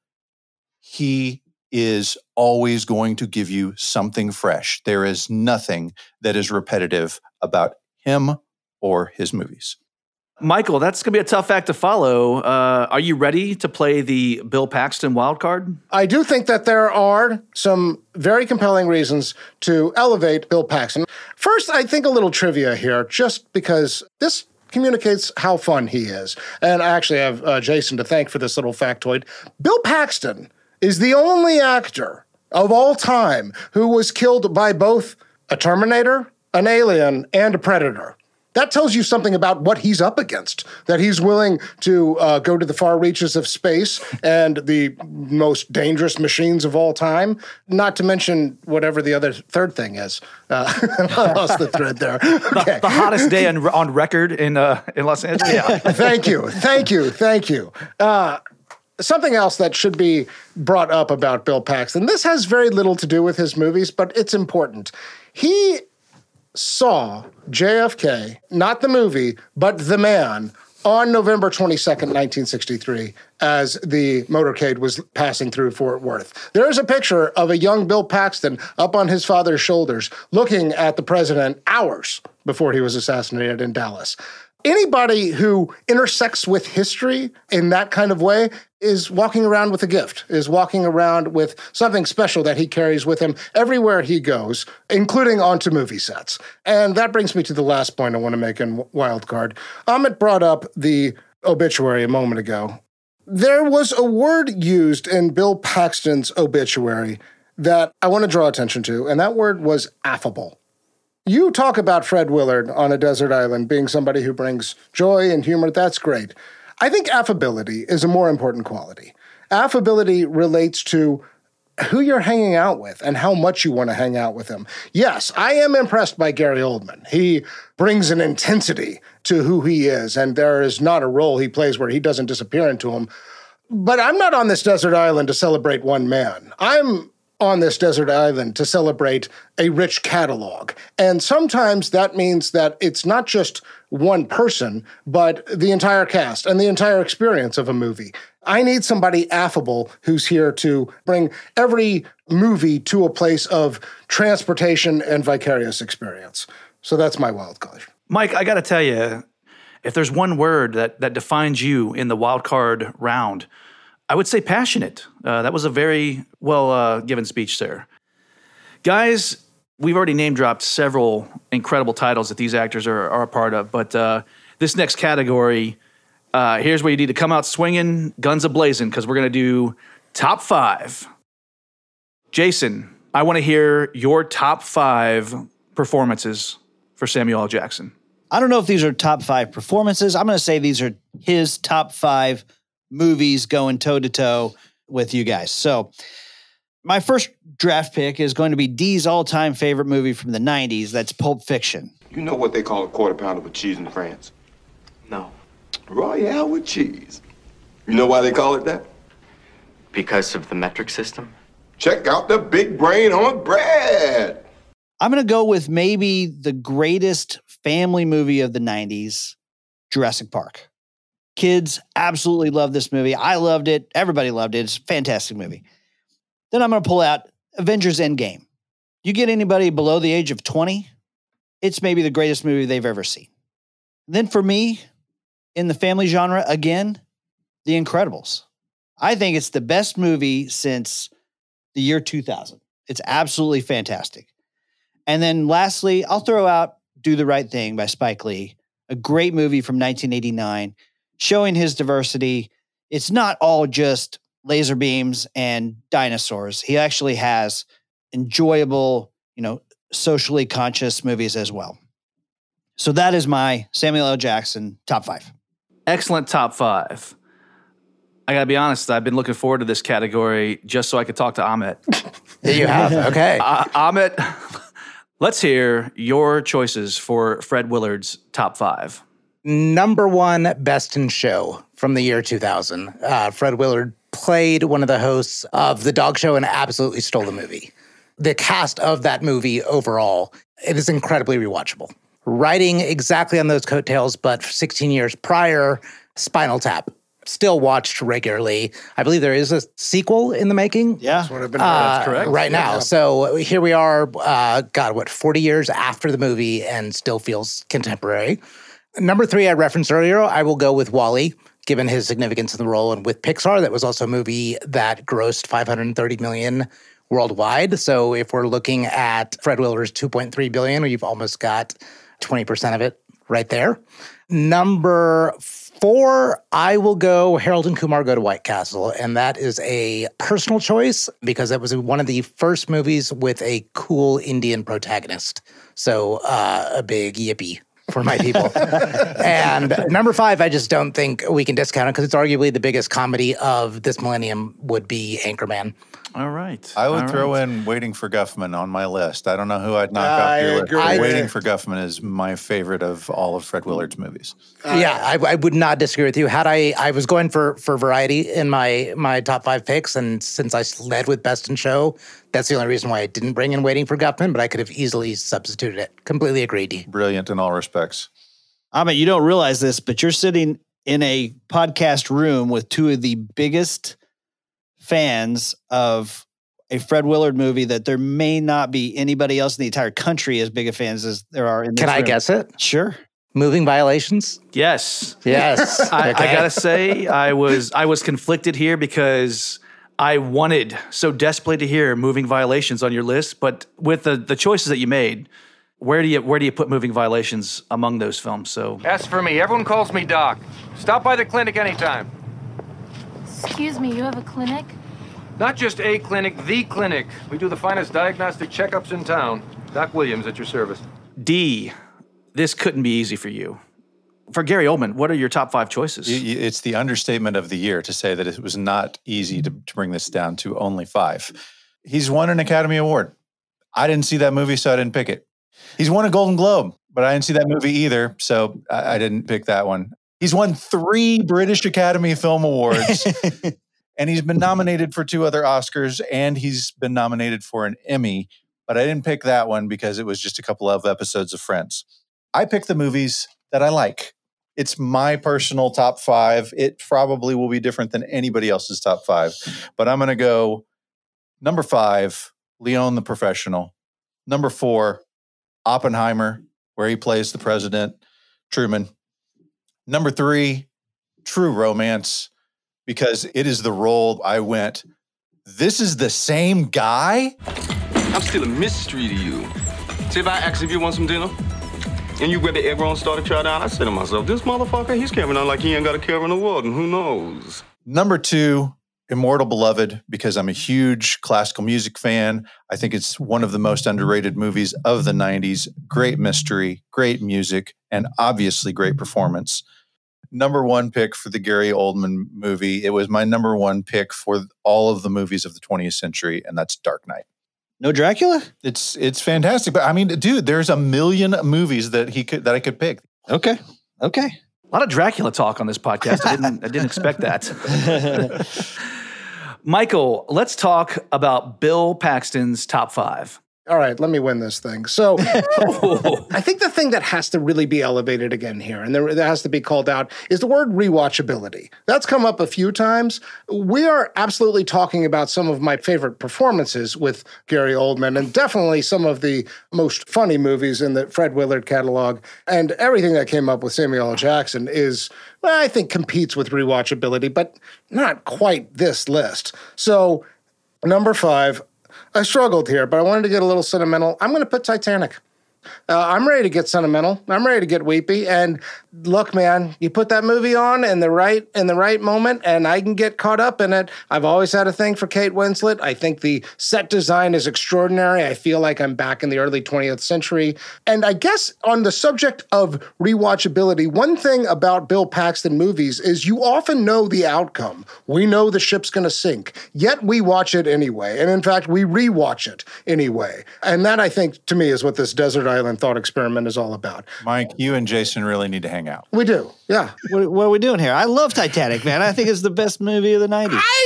he is always going to give you something fresh. There is nothing that is repetitive about him or his movies. Michael, that's going to be a tough act to follow. Uh, are you ready to play the Bill Paxton wild card? I do think that there are some very compelling reasons to elevate Bill Paxton. First, I think a little trivia here, just because this communicates how fun he is. And I actually have uh, Jason to thank for this little factoid. Bill Paxton is the only actor of all time who was killed by both a Terminator, an alien, and a Predator. That tells you something about what he's up against, that he's willing to uh, go to the far reaches of space and the most dangerous machines of all time, not to mention whatever the other third thing is. Uh, I lost the thread there. Okay. The, the hottest day on, on record in uh, in Los Angeles. Yeah. Thank you, thank you, thank you. Uh, something else that should be brought up about Bill Paxton, this has very little to do with his movies, but it's important. He saw J F K, not the movie, but the man, on November twenty-second, nineteen sixty-three, as the motorcade was passing through Fort Worth. There is a picture of a young Bill Paxton up on his father's shoulders, looking at the president hours before he was assassinated in Dallas. Anybody who intersects with history in that kind of way is walking around with a gift, is walking around with something special that he carries with him everywhere he goes, including onto movie sets. And that brings me to the last point I want to make in Wildcard. Amit brought up the obituary a moment ago. There was a word used in Bill Paxton's obituary that I want to draw attention to, and that word was affable. You talk about Fred Willard on a desert island being somebody who brings joy and humor. That's great. I think affability is a more important quality. Affability relates to who you're hanging out with and how much you want to hang out with him. Yes, I am impressed by Gary Oldman. He brings an intensity to who he is, and there is not a role he plays where he doesn't disappear into him. But I'm not on this desert island to celebrate one man. I'm on this desert island to celebrate a rich catalog. And sometimes that means that it's not just one person, but the entire cast and the entire experience of a movie. I need somebody affable who's here to bring every movie to a place of transportation and vicarious experience. So that's my wild card. Mike, I got to tell you, if there's one word that, that defines you in the wild card round, I would say passionate. Uh, that was a very well uh, given speech there. Guys, we've already name dropped several incredible titles that these actors are, are a part of, but uh, this next category, uh, here's where you need to come out swinging, guns a-blazing, because we're going to do top five. Jason, I want to hear your top five performances for Samuel L. Jackson. I don't know if these are top five performances. I'm going to say these are his top five movies going toe-to-toe with you guys. So my first draft pick is going to be D's all-time favorite movie from the nineties. That's Pulp Fiction. You know what they call a quarter pounder with cheese in France? No. Royale with cheese. You know why they call it that? Because of the metric system? Check out the big brain on bread. I'm going to go with maybe the greatest family movie of the nineties, Jurassic Park. Kids absolutely love this movie. I loved it. Everybody loved it. It's a fantastic movie. Then I'm going to pull out Avengers Endgame. You get anybody below the age of twenty, it's maybe the greatest movie they've ever seen. Then for me, in the family genre, again, The Incredibles. I think it's the best movie since the year two thousand. It's absolutely fantastic. And then lastly, I'll throw out Do the Right Thing by Spike Lee, a great movie from nineteen eighty-nine, showing his diversity. It's not all just laser beams and dinosaurs. He actually has enjoyable, you know, socially conscious movies as well. So that is my Samuel L. Jackson top five. Excellent top five. I got to be honest, I've been looking forward to this category just so I could talk to Amit. You have? Okay. Uh, Amit, let's hear your choices for Fred Willard's top five. Number one, Best in Show from the year two thousand. Uh, Fred Willard played one of the hosts of The Dog Show and absolutely stole the movie. The cast of that movie overall, it is incredibly rewatchable. Riding exactly on those coattails, but sixteen years prior, Spinal Tap. still watched regularly. I believe there is a sequel in the making. Yeah. That's what I've been Uh, That's correct. right now. Yeah. So here we are, uh, God, what, forty years after the movie and still feels contemporary. Number three, I referenced earlier, I will go with WALL-E, given his significance in the role. And with Pixar, that was also a movie that grossed five hundred thirty million dollars worldwide. So if we're looking at Fred Willard's two point three billion dollars, you've almost got twenty percent of it right there. Number four, I will go Harold and Kumar Go to White Castle. And that is a personal choice because it was one of the first movies with a cool Indian protagonist. So uh, a big yippee for my people. And number five, I just don't think we can discount it because it's arguably the biggest comedy of this millennium would be Anchorman. All right. I would All throw right. in Waiting for Guffman on my list. I don't know who I'd knock I off your list. agree. but I- Waiting for Guffman is my favorite of all of Fred Willard's movies. yeah, I, I would not disagree with you. Had I, I was going for for variety in my my top five picks, and since I led with Best in Show, that's the only reason why I didn't bring in Waiting for Guffman. But I could have easily substituted it. Completely agree, D. Brilliant in all respects. I mean, you don't realize this, but you're sitting in a podcast room with two of the biggest fans of a Fred Willard movie that there may not be anybody else in the entire country as big of fans as there are in this Can I room. guess it? Sure. Moving Violations? Yes. Yes. I, Okay. I gotta say, I was I was conflicted here because I wanted so desperately to hear Moving Violations on your list, but with the, the choices that you made, where do you where do you put Moving Violations among those films? So As for me, everyone calls me Doc. Stop by the clinic anytime. Excuse me, you have a clinic? Not just a clinic, the clinic. We do the finest diagnostic checkups in town. Doc Williams at your service. D, this couldn't be easy for you. For Gary Oldman, what are your top five choices? Y- y- It's the understatement of the year to say that it was not easy to, to bring this down to only five. He's won an Academy Award. I didn't see that movie, so I didn't pick it. He's won a Golden Globe, but I didn't see that movie either, so I, I didn't pick that one. He's won three British Academy Film Awards, and he's been nominated for two other Oscars, and he's been nominated for an Emmy, but I didn't pick that one because it was just a couple of episodes of Friends. I picked the movies that I like. It's my personal top five. It probably will be different than anybody else's top five, but I'm going to go number five, Leon the Professional. Number four, Oppenheimer, where he plays the president, Truman. Number three, True Romance, because it is the role I went, this is the same guy? I'm still a mystery to you. See, if I asked if you want some dinner, and you grab the egg roll and start to try down, I said to myself, this motherfucker, he's carrying on like he ain't got a care in the world, and who knows? Number two, Immortal Beloved, because I'm a huge classical music fan. I think it's one of the most underrated movies of the nineties. Great mystery, great music, and obviously great performance. Number one pick for the Gary Oldman movie. It was my number one pick for all of the movies of the twentieth century, and that's Dark Knight. No Dracula? It's it's fantastic, but I mean, dude, there's a million movies that he could that I could pick. Okay, okay. A lot of Dracula talk on this podcast. I didn't I didn't expect that. Michael, let's talk about Bill Paxton's top five. All right, let me win this thing. So I think the thing that has to really be elevated again here, and there, that has to be called out, is the word rewatchability. That's come up a few times. We are absolutely talking about some of my favorite performances with Gary Oldman, and definitely some of the most funny movies in the Fred Willard catalog. And everything that came up with Samuel L. Jackson is, well, I think, competes with rewatchability, but not quite this list. So number five, I struggled here, but I wanted to get a little sentimental. I'm going to put Titanic. Uh, I'm ready to get sentimental. I'm ready to get weepy. And look, man, you put that movie on in the right in the right moment, and I can get caught up in it. I've always had a thing for Kate Winslet. I think the set design is extraordinary. I feel like I'm back in the early twentieth century. And I guess on the subject of rewatchability, one thing about Bill Paxton movies is you often know the outcome. We know the ship's going to sink, yet we watch it anyway. And in fact, we rewatch it anyway. And that, I think, to me, is what this Desert Island thought experiment is all about. Mike, you and Jason really need to hang out. We do, yeah. What, what are we doing here? I love Titanic, man. I think it's the best movie of the nineties. I disagree.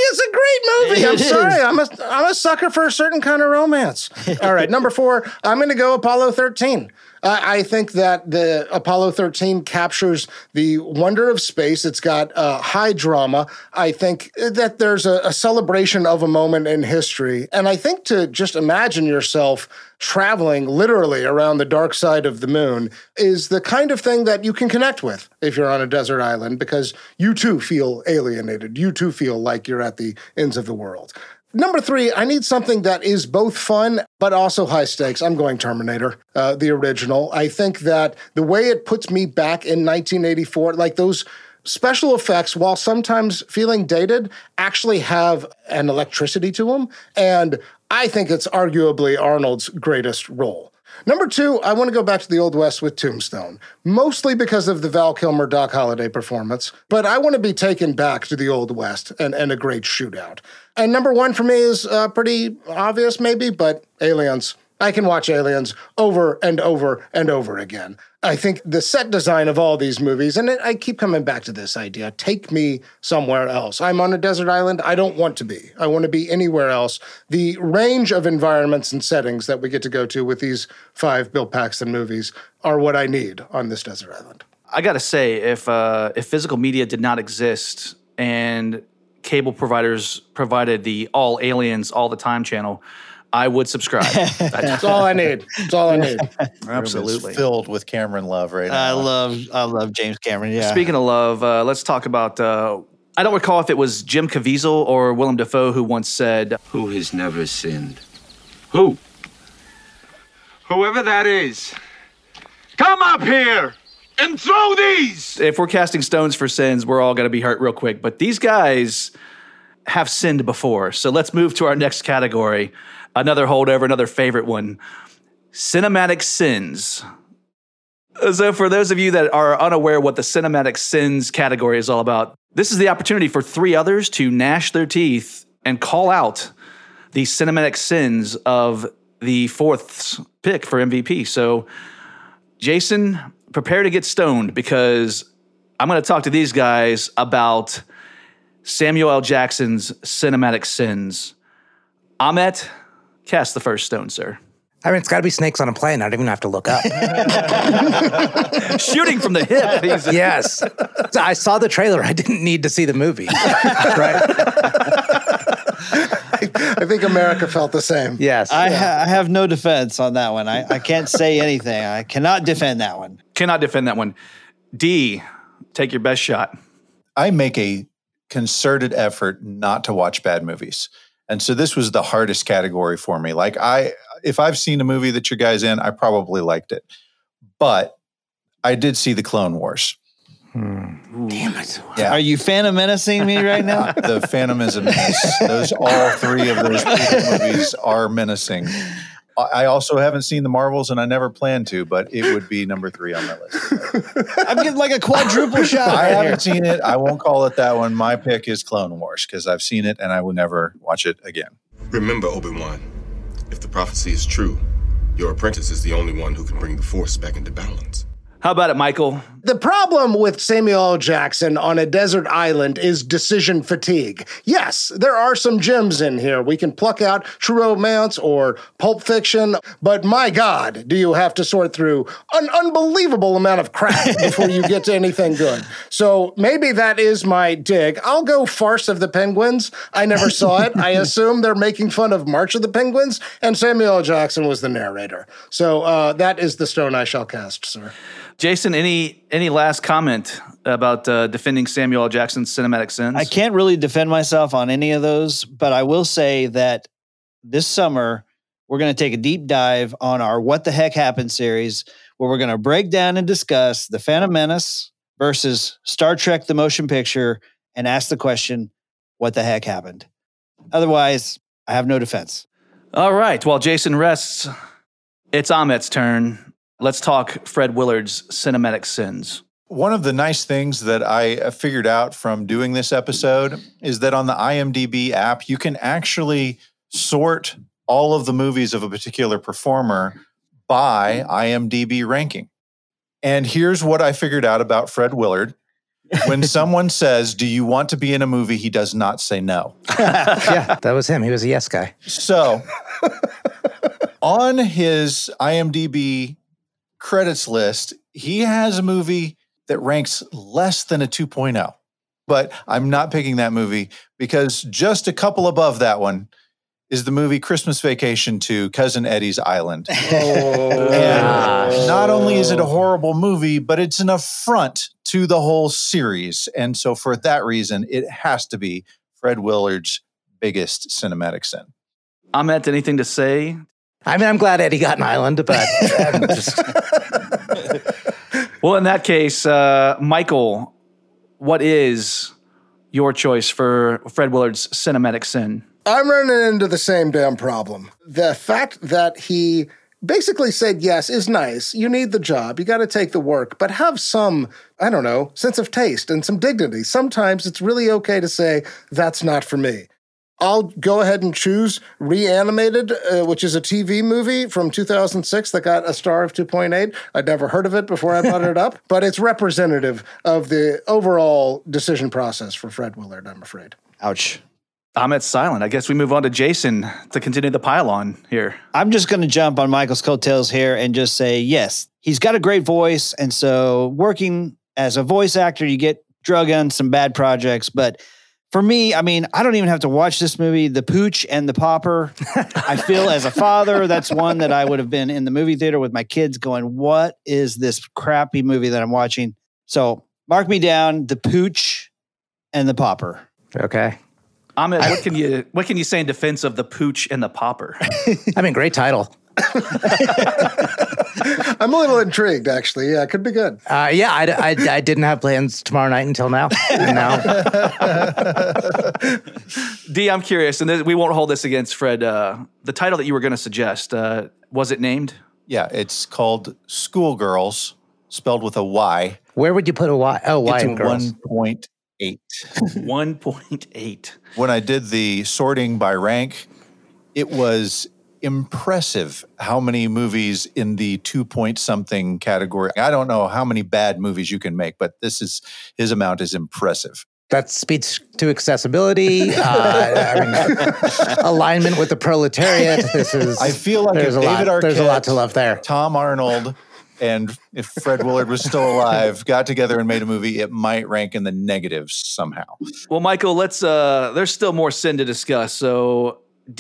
great movie. I'm sorry. I'm a, I'm a sucker for a certain kind of romance. All right, number four, I'm going to go Apollo thirteen. Uh, I think that the Apollo thirteen captures the wonder of space. It's got uh, high drama. I think that there's a, a celebration of a moment in history. And I think to just imagine yourself traveling literally around the dark side of the moon is the kind of thing that you can connect with if you're on a desert island, because you too feel alienated. You too feel like you're at the ends of the world. Number three, I need something that is both fun but also high stakes. I'm going Terminator, uh, the original. I think that the way it puts me back in nineteen eighty-four, like those special effects, while sometimes feeling dated, actually have an electricity to them. And I think it's arguably Arnold's greatest role. Number two, I want to go back to the Old West with Tombstone, mostly because of the Val Kilmer Doc Holliday performance, but I want to be taken back to the Old West and, and a great shootout. And number one for me is uh, pretty obvious maybe, but Aliens. I can watch Aliens over and over and over again. I think the set design of all these movies, and I keep coming back to this idea, take me somewhere else. I'm on a desert island. I don't want to be. I want to be anywhere else. The range of environments and settings that we get to go to with these five Bill Paxton movies are what I need on this desert island. I got to say, if uh, if physical media did not exist and cable providers provided the all aliens all the time channel, I would subscribe. That's all I need. That's all I need. Absolutely. Filled with Cameron love right now. I love, I love James Cameron. Yeah. Speaking of love, uh, let's talk about. Uh, I don't recall if it was Jim Caviezel or Willem Dafoe who once said, "Who has never sinned?" Who? Whoever that is, come up here and throw these! If we're casting stones for sins, we're all going to be hurt real quick. But these guys have sinned before. So let's move to our next category. Another holdover, another favorite one. Cinematic sins. So for those of you that are unaware what the cinematic sins category is all about, this is the opportunity for three others to gnash their teeth and call out the cinematic sins of the fourth pick for M V P. So Jason, prepare to get stoned because I'm going to talk to these guys about Samuel L. Jackson's cinematic sins. Ahmet, cast the first stone, sir. I mean, it's got to be snakes on a plane. I don't even have to look up. Shooting from the hip. Yes. I saw the trailer. I didn't need to see the movie. Right? I think America felt the same. Yes. I, ha- I have no defense on that one. I, I can't say anything. I cannot defend that one. Cannot defend that one. D, take your best shot. I make a concerted effort not to watch bad movies. And so this was the hardest category for me. Like I, if I've seen a movie that your guy's in, I probably liked it. But I did see the Clone Wars. Hmm. Damn it. Yeah. Are you Phantom Menacing me right now? The Phantom is a menace. Those, all three of those movies are menacing. I also haven't seen the Marvels, and I never plan to, but it would be number three on my list. I'm getting like a quadruple shot. I right haven't here. seen it. I won't call it that one. My pick is Clone Wars because I've seen it, and I will never watch it again. Remember, Obi-Wan, if the prophecy is true, your apprentice is the only one who can bring the Force back into balance. How about it, Michael? The problem with Samuel L. Jackson on a desert island is decision fatigue. Yes, there are some gems in here. We can pluck out True Romance or Pulp Fiction, but my God, do you have to sort through an unbelievable amount of crap before you get to anything good. So maybe that is my dig. I'll go Farce of the Penguins. I never saw it. I assume they're making fun of March of the Penguins, and Samuel L. Jackson was the narrator. So uh, that is the stone I shall cast, sir. Jason, any any last comment about uh, defending Samuel L. Jackson's cinematic sins? I can't really defend myself on any of those, but I will say that this summer we're going to take a deep dive on our What the Heck Happened series, where we're going to break down and discuss The Phantom Menace versus Star Trek the Motion Picture and ask the question, what the heck happened? Otherwise, I have no defense. All right. While Jason rests, it's Ahmet's turn. Let's talk Fred Willard's cinematic sins. One of the nice things that I figured out from doing this episode is that on the IMDb app, you can actually sort all of the movies of a particular performer by IMDb ranking. And here's what I figured out about Fred Willard. When someone says, do you want to be in a movie, he does not say no. Yeah, that was him. He was a yes guy. So on his IMDb credits list, he has a movie that ranks less than a two point oh. But I'm not picking that movie because just a couple above that one is the movie Christmas Vacation to Cousin Eddie's Island. Oh. And not only is it a horrible movie, but it's an affront to the whole series. And so for that reason, it has to be Fred Willard's biggest cinematic sin. Ahmet, anything to say? I mean, I'm glad Eddie got an island, but I'm just... Well, in that case, uh, Michael, what is your choice for Fred Willard's cinematic sin? I'm running into the same damn problem. The fact that he basically said yes is nice. You need the job. You got to take the work, but have some, I don't know, sense of taste and some dignity. Sometimes it's really okay to say, that's not for me. I'll go ahead and choose Reanimated, uh, which is a T V movie from two thousand six that got a star of two point eight. I'd never heard of it before I brought it up, but it's representative of the overall decision process for Fred Willard, I'm afraid. Ouch. Ahmet's silent. I guess we move on to Jason to continue the pile-on here. I'm just going to jump on Michael's coattails here and just say, yes, he's got a great voice. And so working as a voice actor, you get drug on some bad projects, but for me, I mean, I don't even have to watch this movie, The Pooch and the Pauper. I feel as a father, that's one that I would have been in the movie theater with my kids going, what is this crappy movie that I'm watching? So mark me down, The Pooch and the Pauper. Okay. Ahmet, what can you what can you say in defense of The Pooch and the Pauper? I mean, great title. I'm a little intrigued, actually. Yeah, it could be good. Uh, yeah, I, I, I didn't have plans tomorrow night until now. And now. D, I'm curious, and th- we won't hold this against Fred. Uh, the title that you were going to suggest, uh, was it named? Yeah, it's called Schoolgirls, spelled with a Y. Where would you put a Y? Oh, Y it's in girls. one point eight. one point eight. When I did the sorting by rank, it was impressive how many movies in the two point something category. I don't know how many bad movies you can make, but this is his amount is impressive. That speaks to accessibility, uh, I mean, alignment with the proletariat. This is. I feel like there's if a David lot, Arquette, there's a lot to love there. Tom Arnold, and if Fred Willard was still alive, got together and made a movie, it might rank in the negatives somehow. Well, Michael, let's. Uh, there's still more sin to discuss. So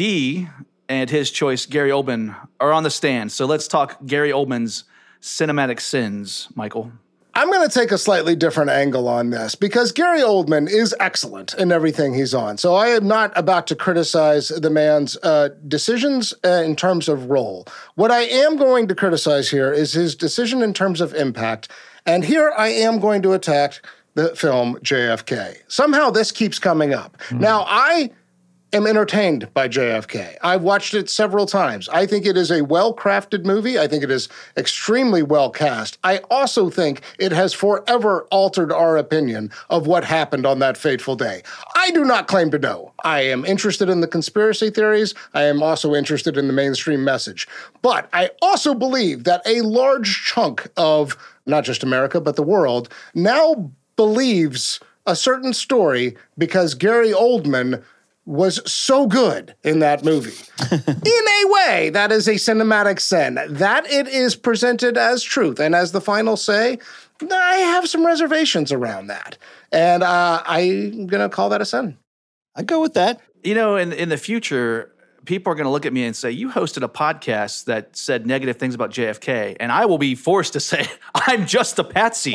D and his choice, Gary Oldman, are on the stand. So let's talk Gary Oldman's cinematic sins, Michael. I'm going to take a slightly different angle on this because Gary Oldman is excellent in everything he's on. So I am not about to criticize the man's uh, decisions uh, in terms of role. What I am going to criticize here is his decision in terms of impact. And here I am going to attack the film J F K. Somehow this keeps coming up. Mm. Now, I am entertained by J F K. I've watched it several times. I think it is a well-crafted movie. I think it is extremely well cast. I also think it has forever altered our opinion of what happened on that fateful day. I do not claim to know. I am interested in the conspiracy theories. I am also interested in the mainstream message. But I also believe that a large chunk of not just America, but the world now believes a certain story because Gary Oldman was so good in that movie. In a way, that is a cinematic sin. That it is presented as truth. And as the final say, I have some reservations around that. And uh, I'm going to call that a sin. I'd go with that. You know, in, in the future, people are going to look at me and say, you hosted a podcast that said negative things about J F K. And I will be forced to say, I'm just a patsy.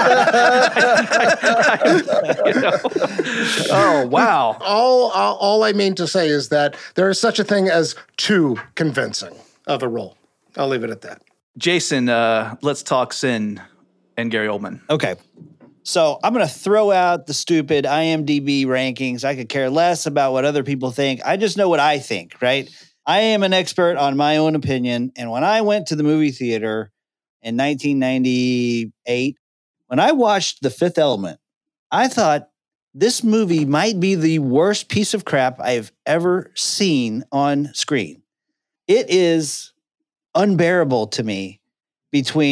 I, I, you know? Oh, wow. All, all, all I mean to say is that there is such a thing as too convincing of a role. I'll leave it at that. Jason, uh, let's talk sin and Gary Oldman. Okay. So I'm going to throw out the stupid IMDb rankings. I could care less about what other people think. I just know what I think, right? I am an expert on my own opinion. And when I went to the movie theater in nineteen ninety-eight, when I watched The Fifth Element, I thought this movie might be the worst piece of crap I've ever seen on screen. It is unbearable to me between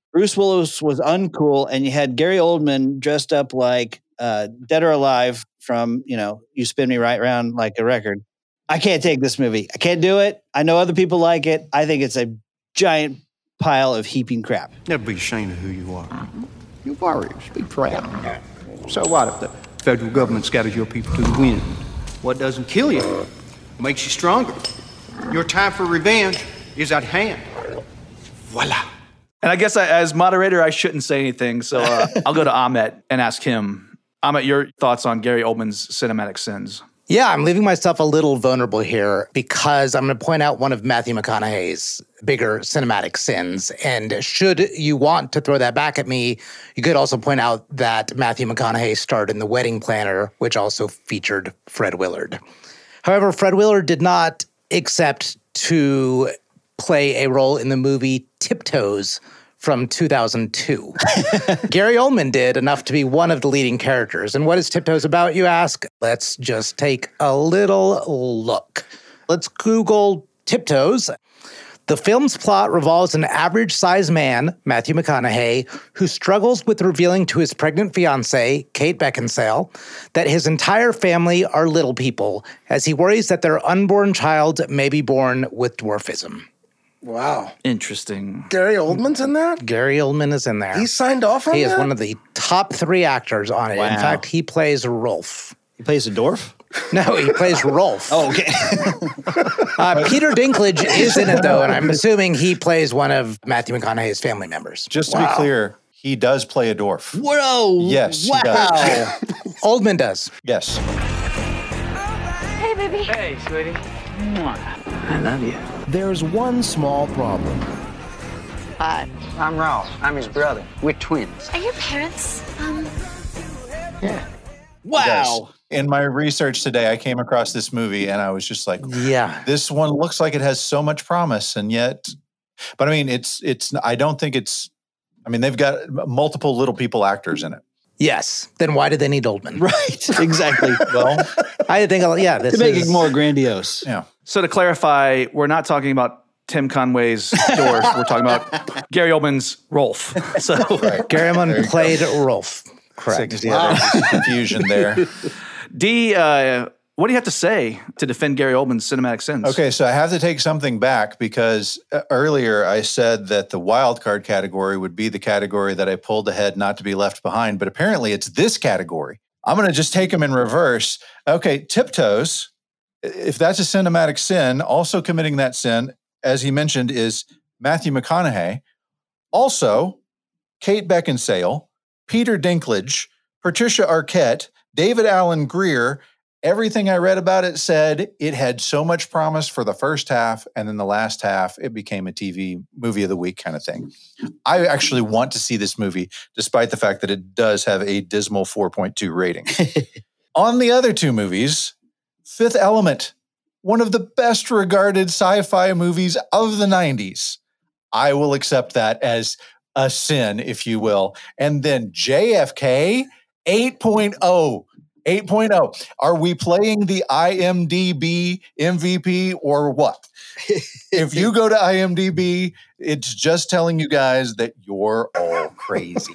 Bruce Willis was uncool, and you had Gary Oldman dressed up like uh, Dead or Alive from, you know, You Spin Me Right Round Like a Record. I can't take this movie. I can't do it. I know other people like it. I think it's a giant pile of heaping crap. Never be ashamed of who you are. You're warriors. Be proud. So what if the federal government scatters your people to the wind? What doesn't kill you makes you stronger. Your time for revenge is at hand. Voila. And I guess I, as moderator, I shouldn't say anything, so uh, I'll go to Ahmet and ask him. Ahmet, your thoughts on Gary Oldman's cinematic sins? Yeah, I'm leaving myself a little vulnerable here because I'm going to point out one of Matthew McConaughey's bigger cinematic sins. And should you want to throw that back at me, you could also point out that Matthew McConaughey starred in The Wedding Planner, which also featured Fred Willard. However, Fred Willard did not accept to play a role in the movie Tiptoes from two thousand two. Gary Oldman did enough to be one of the leading characters. And what is Tiptoes about, you ask? Let's just take a little look. Let's Google Tiptoes. The film's plot revolves an average-sized man, Matthew McConaughey, who struggles with revealing to his pregnant fiancée, Kate Beckinsale, that his entire family are little people, as he worries that their unborn child may be born with dwarfism. Wow. Interesting. Gary Oldman's in that? Gary Oldman is in there. He signed off on He that? is one of the top three actors on it. Wow. In fact, he plays Rolf. He plays a dwarf? No, he plays Rolf. Oh, okay. uh, Peter Dinklage is in it, though, and I'm assuming he plays one of Matthew McConaughey's family members. Just to Wow. be clear, he does play a dwarf. Whoa. Yes, Wow. he does. Oldman does. Yes. Hey, baby. Hey, sweetie. I love you. There's one small problem. Hi, I'm Ross. I'm his brother. We're twins. Are your parents, um... Yeah. Wow. In my research today, I came across this movie and I was just like, yeah, this one looks like it has so much promise. And yet, but I mean, it's, it's, I don't think it's, I mean, they've got multiple little people actors in it. Yes. Then why did they need Oldman? Right. Exactly. Well, I think, yeah, this to make is it more grandiose. Yeah. So to clarify, we're not talking about Tim Conway's Dwarf. We're talking about Gary Oldman's Rolf. So right. Gary Oldman played Rolf. Correct. So, yeah, there's some confusion there. D, uh, what do you have to say to defend Gary Oldman's cinematic sins? Okay, so I have to take something back because uh, earlier I said that the wild card category would be the category that I pulled ahead not to be left behind, but apparently it's this category. I'm going to just take them in reverse. Okay, Tiptoes, if that's a cinematic sin, also committing that sin, as he mentioned, is Matthew McConaughey. Also, Kate Beckinsale, Peter Dinklage, Patricia Arquette, David Alan Grier. Everything I read about it said it had so much promise for the first half, and then the last half, it became a T V movie of the week kind of thing. I actually want to see this movie, despite the fact that it does have a dismal four point two rating. On the other two movies, Fifth Element, one of the best regarded sci-fi movies of the nineties. I will accept that as a sin, if you will. And then J F K, eight point oh. eight point oh. Are we playing the I M D B M V P or what? If you go to I M D B, it's just telling you guys that you're all crazy.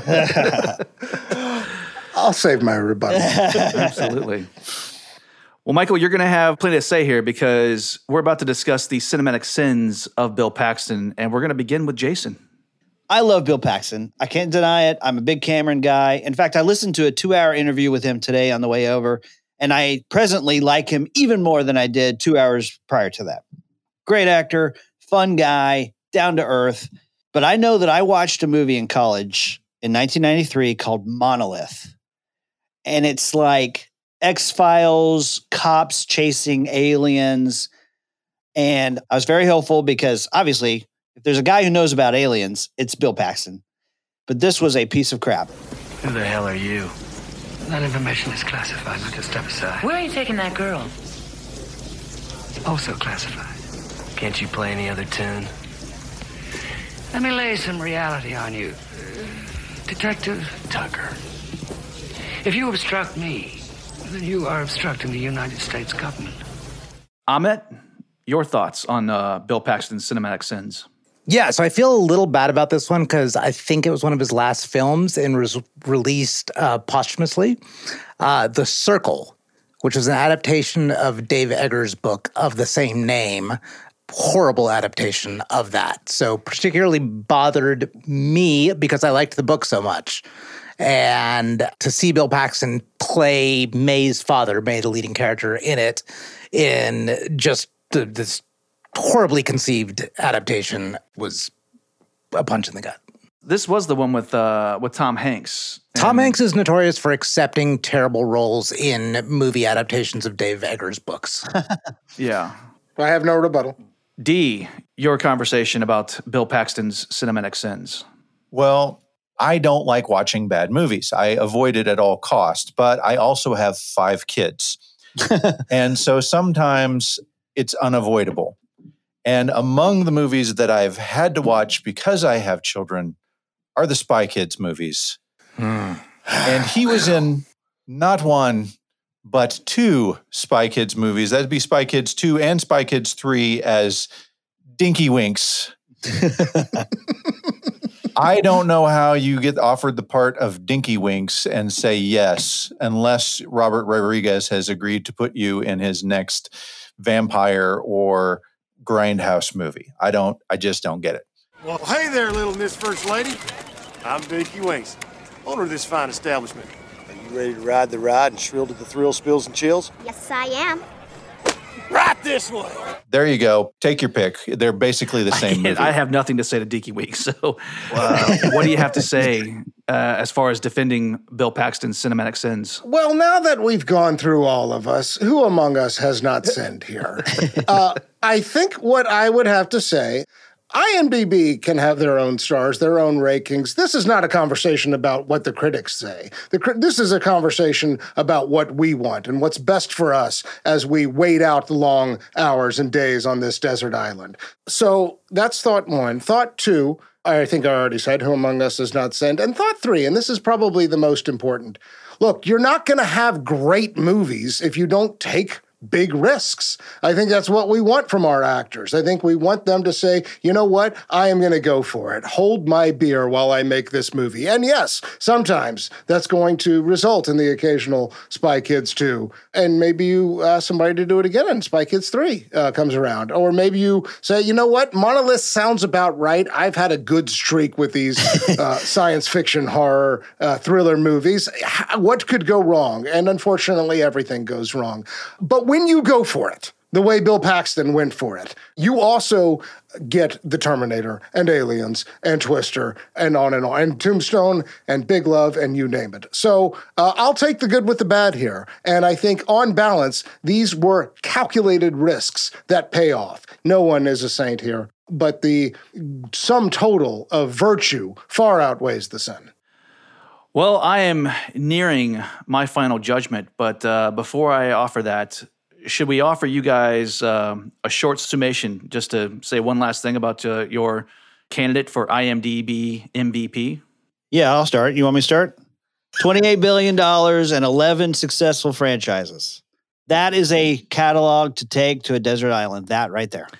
I'll save my rebuttal. Absolutely. Well, Michael, you're going to have plenty to say here because we're about to discuss the cinematic sins of Bill Paxton, and we're going to begin with Jason. I love Bill Paxton. I can't deny it. I'm a big Cameron guy. In fact, I listened to a two-hour interview with him today on the way over, and I presently like him even more than I did two hours prior to that. Great actor, fun guy, down to earth. But I know that I watched a movie in college in nineteen ninety-three called Monolith. And it's like X-Files, cops chasing aliens. And I was very hopeful because obviously, if there's a guy who knows about aliens, it's Bill Paxton. But this was a piece of crap. Who the hell are you? That information is classified. Now just step aside. Where are you taking that girl? Also classified. Can't you play any other tune? Let me lay some reality on you. Detective Tucker. If you obstruct me, then you are obstructing the United States government. Ahmet, your thoughts on uh, Bill Paxton's cinematic sins? Yeah, so I feel a little bad about this one because I think it was one of his last films and was released uh, posthumously. Uh, The Circle, which was an adaptation of Dave Eggers' book of the same name. Horrible adaptation of that. So particularly bothered me because I liked the book so much. And to see Bill Paxton play May's father, May, the leading character in it, in just the, this horribly conceived adaptation was a punch in the gut. This was the one with uh, with Tom Hanks. Tom Hanks is notorious for accepting terrible roles in movie adaptations of Dave Eggers' books. Yeah. I have no rebuttal. D, your conversation about Bill Paxton's cinematic sins. Well, I don't like watching bad movies. I avoid it at all costs, but I also have five kids. And so sometimes it's unavoidable. And among the movies that I've had to watch because I have children are the Spy Kids movies. Hmm. And he was in not one, but two Spy Kids movies. That'd be Spy Kids two and Spy Kids three as Dinky Winks. I don't know how you get offered the part of Dinky Winks and say yes, unless Robert Rodriguez has agreed to put you in his next vampire or grindhouse movie. I don't, I just don't get it. Well, hey there, little Miss First Lady. I'm Dinky Winks, owner of this fine establishment. Are you ready to ride the ride and shrill to the thrill, spills, and chills? Yes, I am. Right this way. There you go. Take your pick. They're basically the same movie. I have nothing to say to Dinky Week. So, uh, what do you have to say uh, as far as defending Bill Paxton's cinematic sins? Well, now that we've gone through all of us, who among us has not sinned here? uh, I think what I would have to say, I M D B can have their own stars, their own rankings. This is not a conversation about what the critics say. The, this is a conversation about what we want and what's best for us as we wait out the long hours and days on this desert island. So that's thought one. Thought two, I think I already said, who among us has not sinned? And thought three, and this is probably the most important. Look, you're not going to have great movies if you don't take big risks. I think that's what we want from our actors. I think we want them to say, you know what, I am going to go for it. Hold my beer while I make this movie. And yes, sometimes that's going to result in the occasional Spy Kids two. And maybe you ask somebody to do it again and Spy Kids three uh, comes around. Or maybe you say, you know what, Monolith sounds about right. I've had a good streak with these uh, science fiction, horror, uh, thriller movies. What could go wrong? And unfortunately, everything goes wrong. But when you go for it, the way Bill Paxton went for it, you also get The Terminator and Aliens and Twister and on and on, and Tombstone and Big Love and you name it. So uh, I'll take the good with the bad here. And I think on balance, these were calculated risks that pay off. No one is a saint here, but the sum total of virtue far outweighs the sin. Well, I am nearing my final judgment, but uh, before I offer that, should we offer you guys um, a short summation just to say one last thing about uh, your candidate for I M D B M V P? Yeah, I'll start. You want me to start? twenty-eight billion dollars and eleven successful franchises. That is a catalog to take to a desert island. That right there.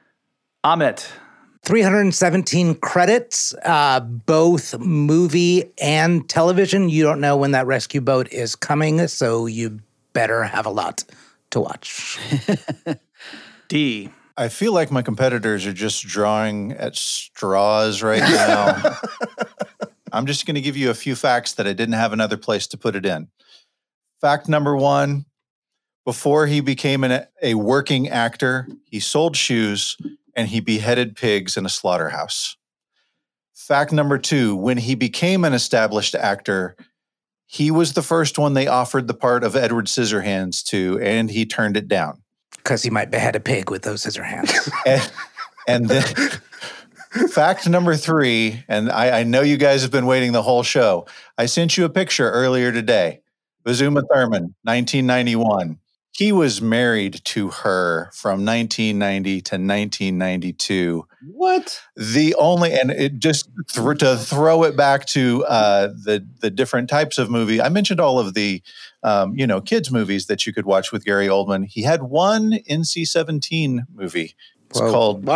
Ahmet. three hundred seventeen credits, uh, both movie and television. You don't know when that rescue boat is coming, so you better have a lot to watch. D. I feel like my competitors are just drawing at straws right now. I'm just going to give you a few facts that I didn't have another place to put it in. Fact number one, before he became an, a working actor, he sold shoes and he beheaded pigs in a slaughterhouse. Fact number two, when he became an established actor, he was the first one they offered the part of Edward Scissorhands to, and he turned it down. Because he might behead a pig with those scissor hands. and, and then fact number three, and I, I know you guys have been waiting the whole show. I sent you a picture earlier today. It was Uma Thurman, nineteen ninety-one. He was married to her from nineteen ninety to nineteen ninety-two. What? The only, and it just th- to throw it back to uh, the the different types of movie. I mentioned all of the, um, you know, kids movies that you could watch with Gary Oldman. He had one N C seventeen movie. It's Whoa. called Wow.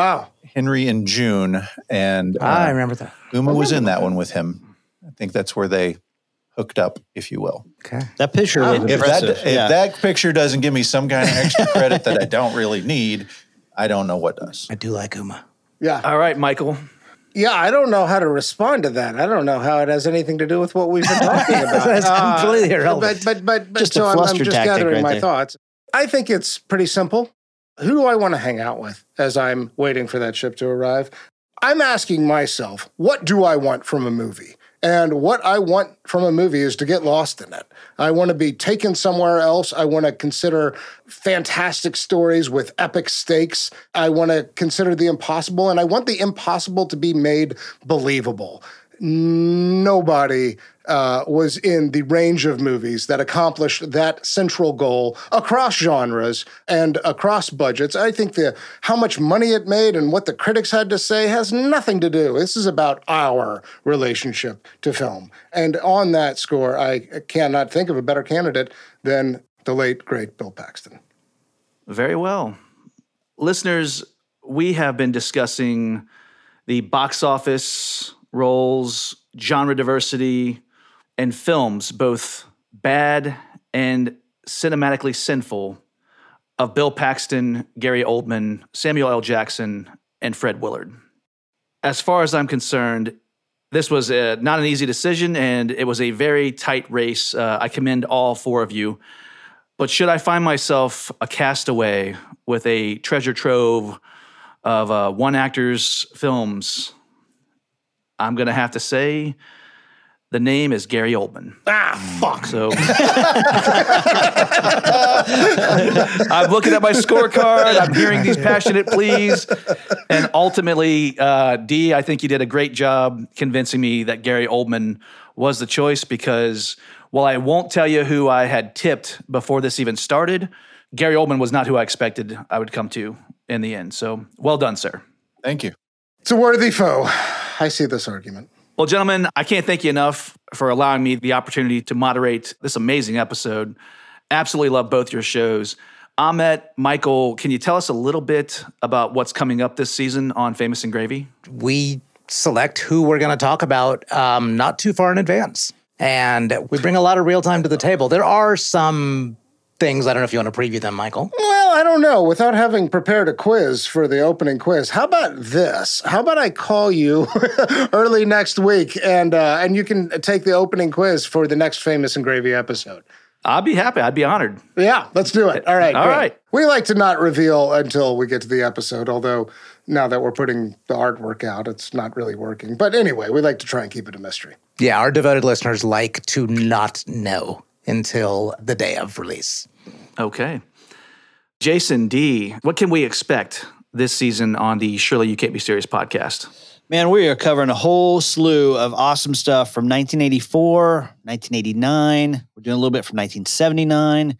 Henry and June, and uh, Ah, I remember that. Uma was in that one with him. I think that's where they hooked up, if you will. Okay. That picture was If impressive. that if yeah. that picture doesn't give me some kind of extra credit that I don't really need, I don't know what does. I do like Uma. Yeah. All right, Michael. Yeah, I don't know how to respond to that. I don't know how it has anything to do with what we've been talking about. That's completely irrelevant. But, but, but, but Just a so I'm, I'm fluster just tactic gathering right my there. thoughts. I think it's pretty simple. Who do I want to hang out with as I'm waiting for that ship to arrive? I'm asking myself, what do I want from a movie? And what I want from a movie is to get lost in it. I want to be taken somewhere else. I want to consider fantastic stories with epic stakes. I want to consider the impossible, and I want the impossible to be made believable. Nobody uh, was in the range of movies that accomplished that central goal across genres and across budgets. I think the how much money it made and what the critics had to say has nothing to do. This is about our relationship to film. And on that score, I cannot think of a better candidate than the late, great Bill Paxton. Very well. Listeners, we have been discussing the box office roles, genre diversity, and films, both bad and cinematically sinful, of Bill Paxton, Gary Oldman, Samuel L. Jackson, and Fred Willard. As far as I'm concerned, this was uh, not an easy decision, and it was a very tight race. Uh, I commend all four of you. But should I find myself a castaway with a treasure trove of uh, one actor's films, I'm going to have to say the name is Gary Oldman. Ah, fuck. So I'm looking at my scorecard. I'm hearing these passionate pleas. And ultimately, uh, Dee, I think you did a great job convincing me that Gary Oldman was the choice, because while I won't tell you who I had tipped before this even started, Gary Oldman was not who I expected I would come to in the end. So well done, sir. Thank you. It's a worthy foe. I see this argument. Well, gentlemen, I can't thank you enough for allowing me the opportunity to moderate this amazing episode. Absolutely love both your shows. Ahmet, Michael, can you tell us a little bit about what's coming up this season on Famous and Gravy? We select who we're going to talk about um, not too far in advance. And we bring a lot of real time to the table. There are some things, I don't know if you want to preview them, Michael. Well, I don't know. Without having prepared a quiz for the opening quiz, how about this? How about I call you early next week, and uh, and you can take the opening quiz for the next Famous and Gravy episode? I'd be happy. I'd be honored. Yeah, let's do it. All right. All great. right. We like to not reveal until we get to the episode, although now that we're putting the artwork out, it's not really working. But anyway, we like to try and keep it a mystery. Yeah, our devoted listeners like to not know until the day of release. Okay. Jason, D, what can we expect this season on the Surely You Can't Be Serious podcast? Man, we are covering a whole slew of awesome stuff from nineteen eighty-four, nineteen eighty-nine. We're doing a little bit from nineteen seventy-nine.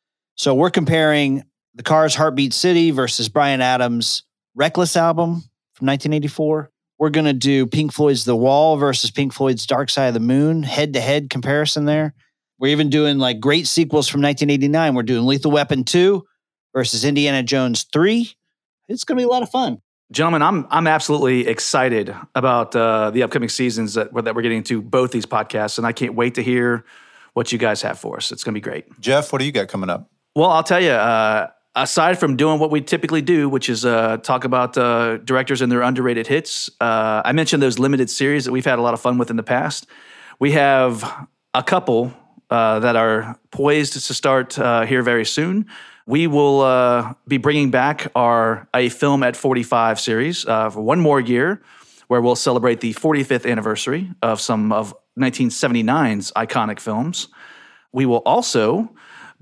So we're comparing the Cars' Heartbeat City versus Bryan Adams' Reckless album from nineteen eighty-four. We're going to do Pink Floyd's The Wall versus Pink Floyd's Dark Side of the Moon, head-to-head comparison there. We're even doing like great sequels from nineteen eighty-nine. We're doing Lethal Weapon two versus Indiana Jones three. It's going to be a lot of fun. Gentlemen, I'm I'm absolutely excited about uh, the upcoming seasons that we're, that we're getting into both these podcasts, and I can't wait to hear what you guys have for us. It's going to be great. Jeff, what do you got coming up? Well, I'll tell you, uh, aside from doing what we typically do, which is uh, talk about uh, directors and their underrated hits, uh, I mentioned those limited series that we've had a lot of fun with in the past. We have a couple uh, that are poised to start uh, here very soon. We will uh, be bringing back our A Film at forty-five series uh, for one more year, where we'll celebrate the forty-fifth anniversary of some of nineteen seventy-nine's iconic films. We will also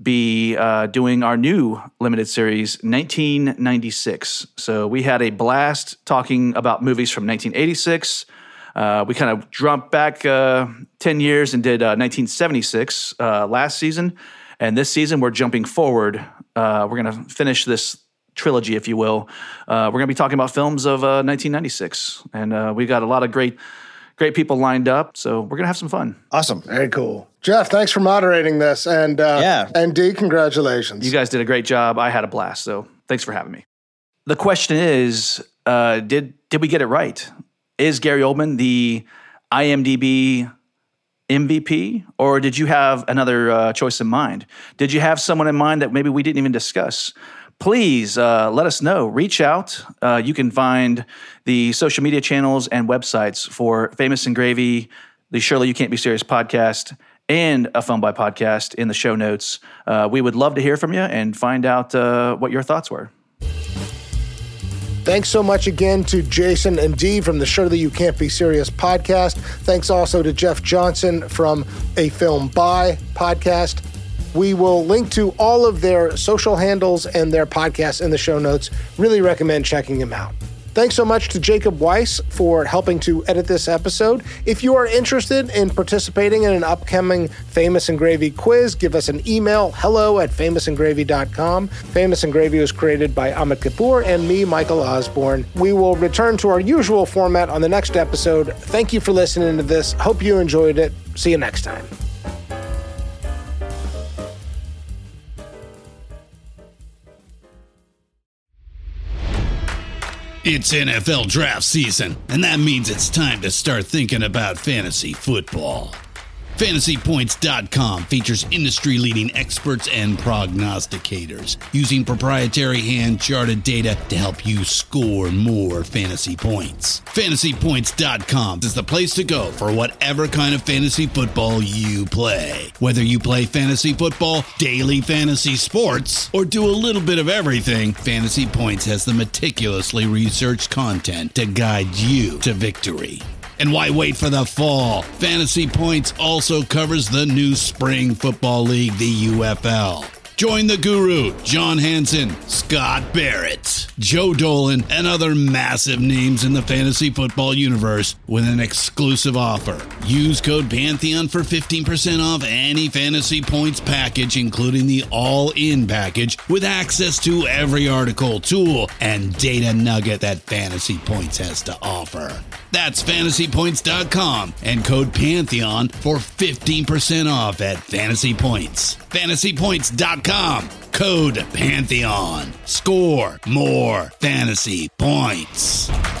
be uh, doing our new limited series, nineteen ninety-six. So we had a blast talking about movies from nineteen eighty-six. Uh, we kind of jumped back uh, ten years and did uh, nineteen seventy-six uh, last season. And this season, we're jumping forward. Uh, we're going to finish this trilogy, if you will. Uh, we're going to be talking about films of uh, nineteen ninety-six. And uh, we've got a lot of great great people lined up. So we're going to have some fun. Awesome. Very cool. Jeff, thanks for moderating this. And, uh, yeah. and Dee, congratulations. You guys did a great job. I had a blast. So thanks for having me. The question is, uh, did did we get it right? Is Gary Oldman the I M D B M V P, or did you have another uh, choice in mind? Did you have someone in mind that maybe we didn't even discuss? Please uh, let us know. Reach out. Uh, you can find the social media channels and websites for Famous and Gravy, the Surely You Can't Be Serious podcast, and a Phone by podcast in the show notes. Uh, we would love to hear from you and find out uh, what your thoughts were. Thanks so much again to Jason and Dee from the Surely You Can't Be Serious podcast. Thanks also to Jeff Johnson from A Film By podcast. We will link to all of their social handles and their podcasts in the show notes. Really recommend checking them out. Thanks so much to Jacob Weiss for helping to edit this episode. If you are interested in participating in an upcoming Famous and Gravy quiz, give us an email, hello at famous and gravy dot com. Famous and Gravy was created by Amit Kapoor and me, Michael Osborne. We will return to our usual format on the next episode. Thank you for listening to this. Hope you enjoyed it. See you next time. It's N F L draft season, and that means it's time to start thinking about fantasy football. Fantasy Points dot com features industry-leading experts and prognosticators using proprietary hand-charted data to help you score more fantasy points. Fantasy Points dot com is the place to go for whatever kind of fantasy football you play. Whether you play fantasy football, daily fantasy sports, or do a little bit of everything, Fantasy Points has the meticulously researched content to guide you to victory. And why wait for the fall? Fantasy Points also covers the new spring football league, the U F L. Join the guru, John Hansen, Scott Barrett, Joe Dolan, and other massive names in the fantasy football universe with an exclusive offer. Use code Pantheon for fifteen percent off any Fantasy Points package, including the all-in package, with access to every article, tool, and data nugget that Fantasy Points has to offer. That's Fantasy Points dot com and code Pantheon for fifteen percent off at Fantasy Points. Fantasy Points dot com, code Pantheon. Score more fantasy points.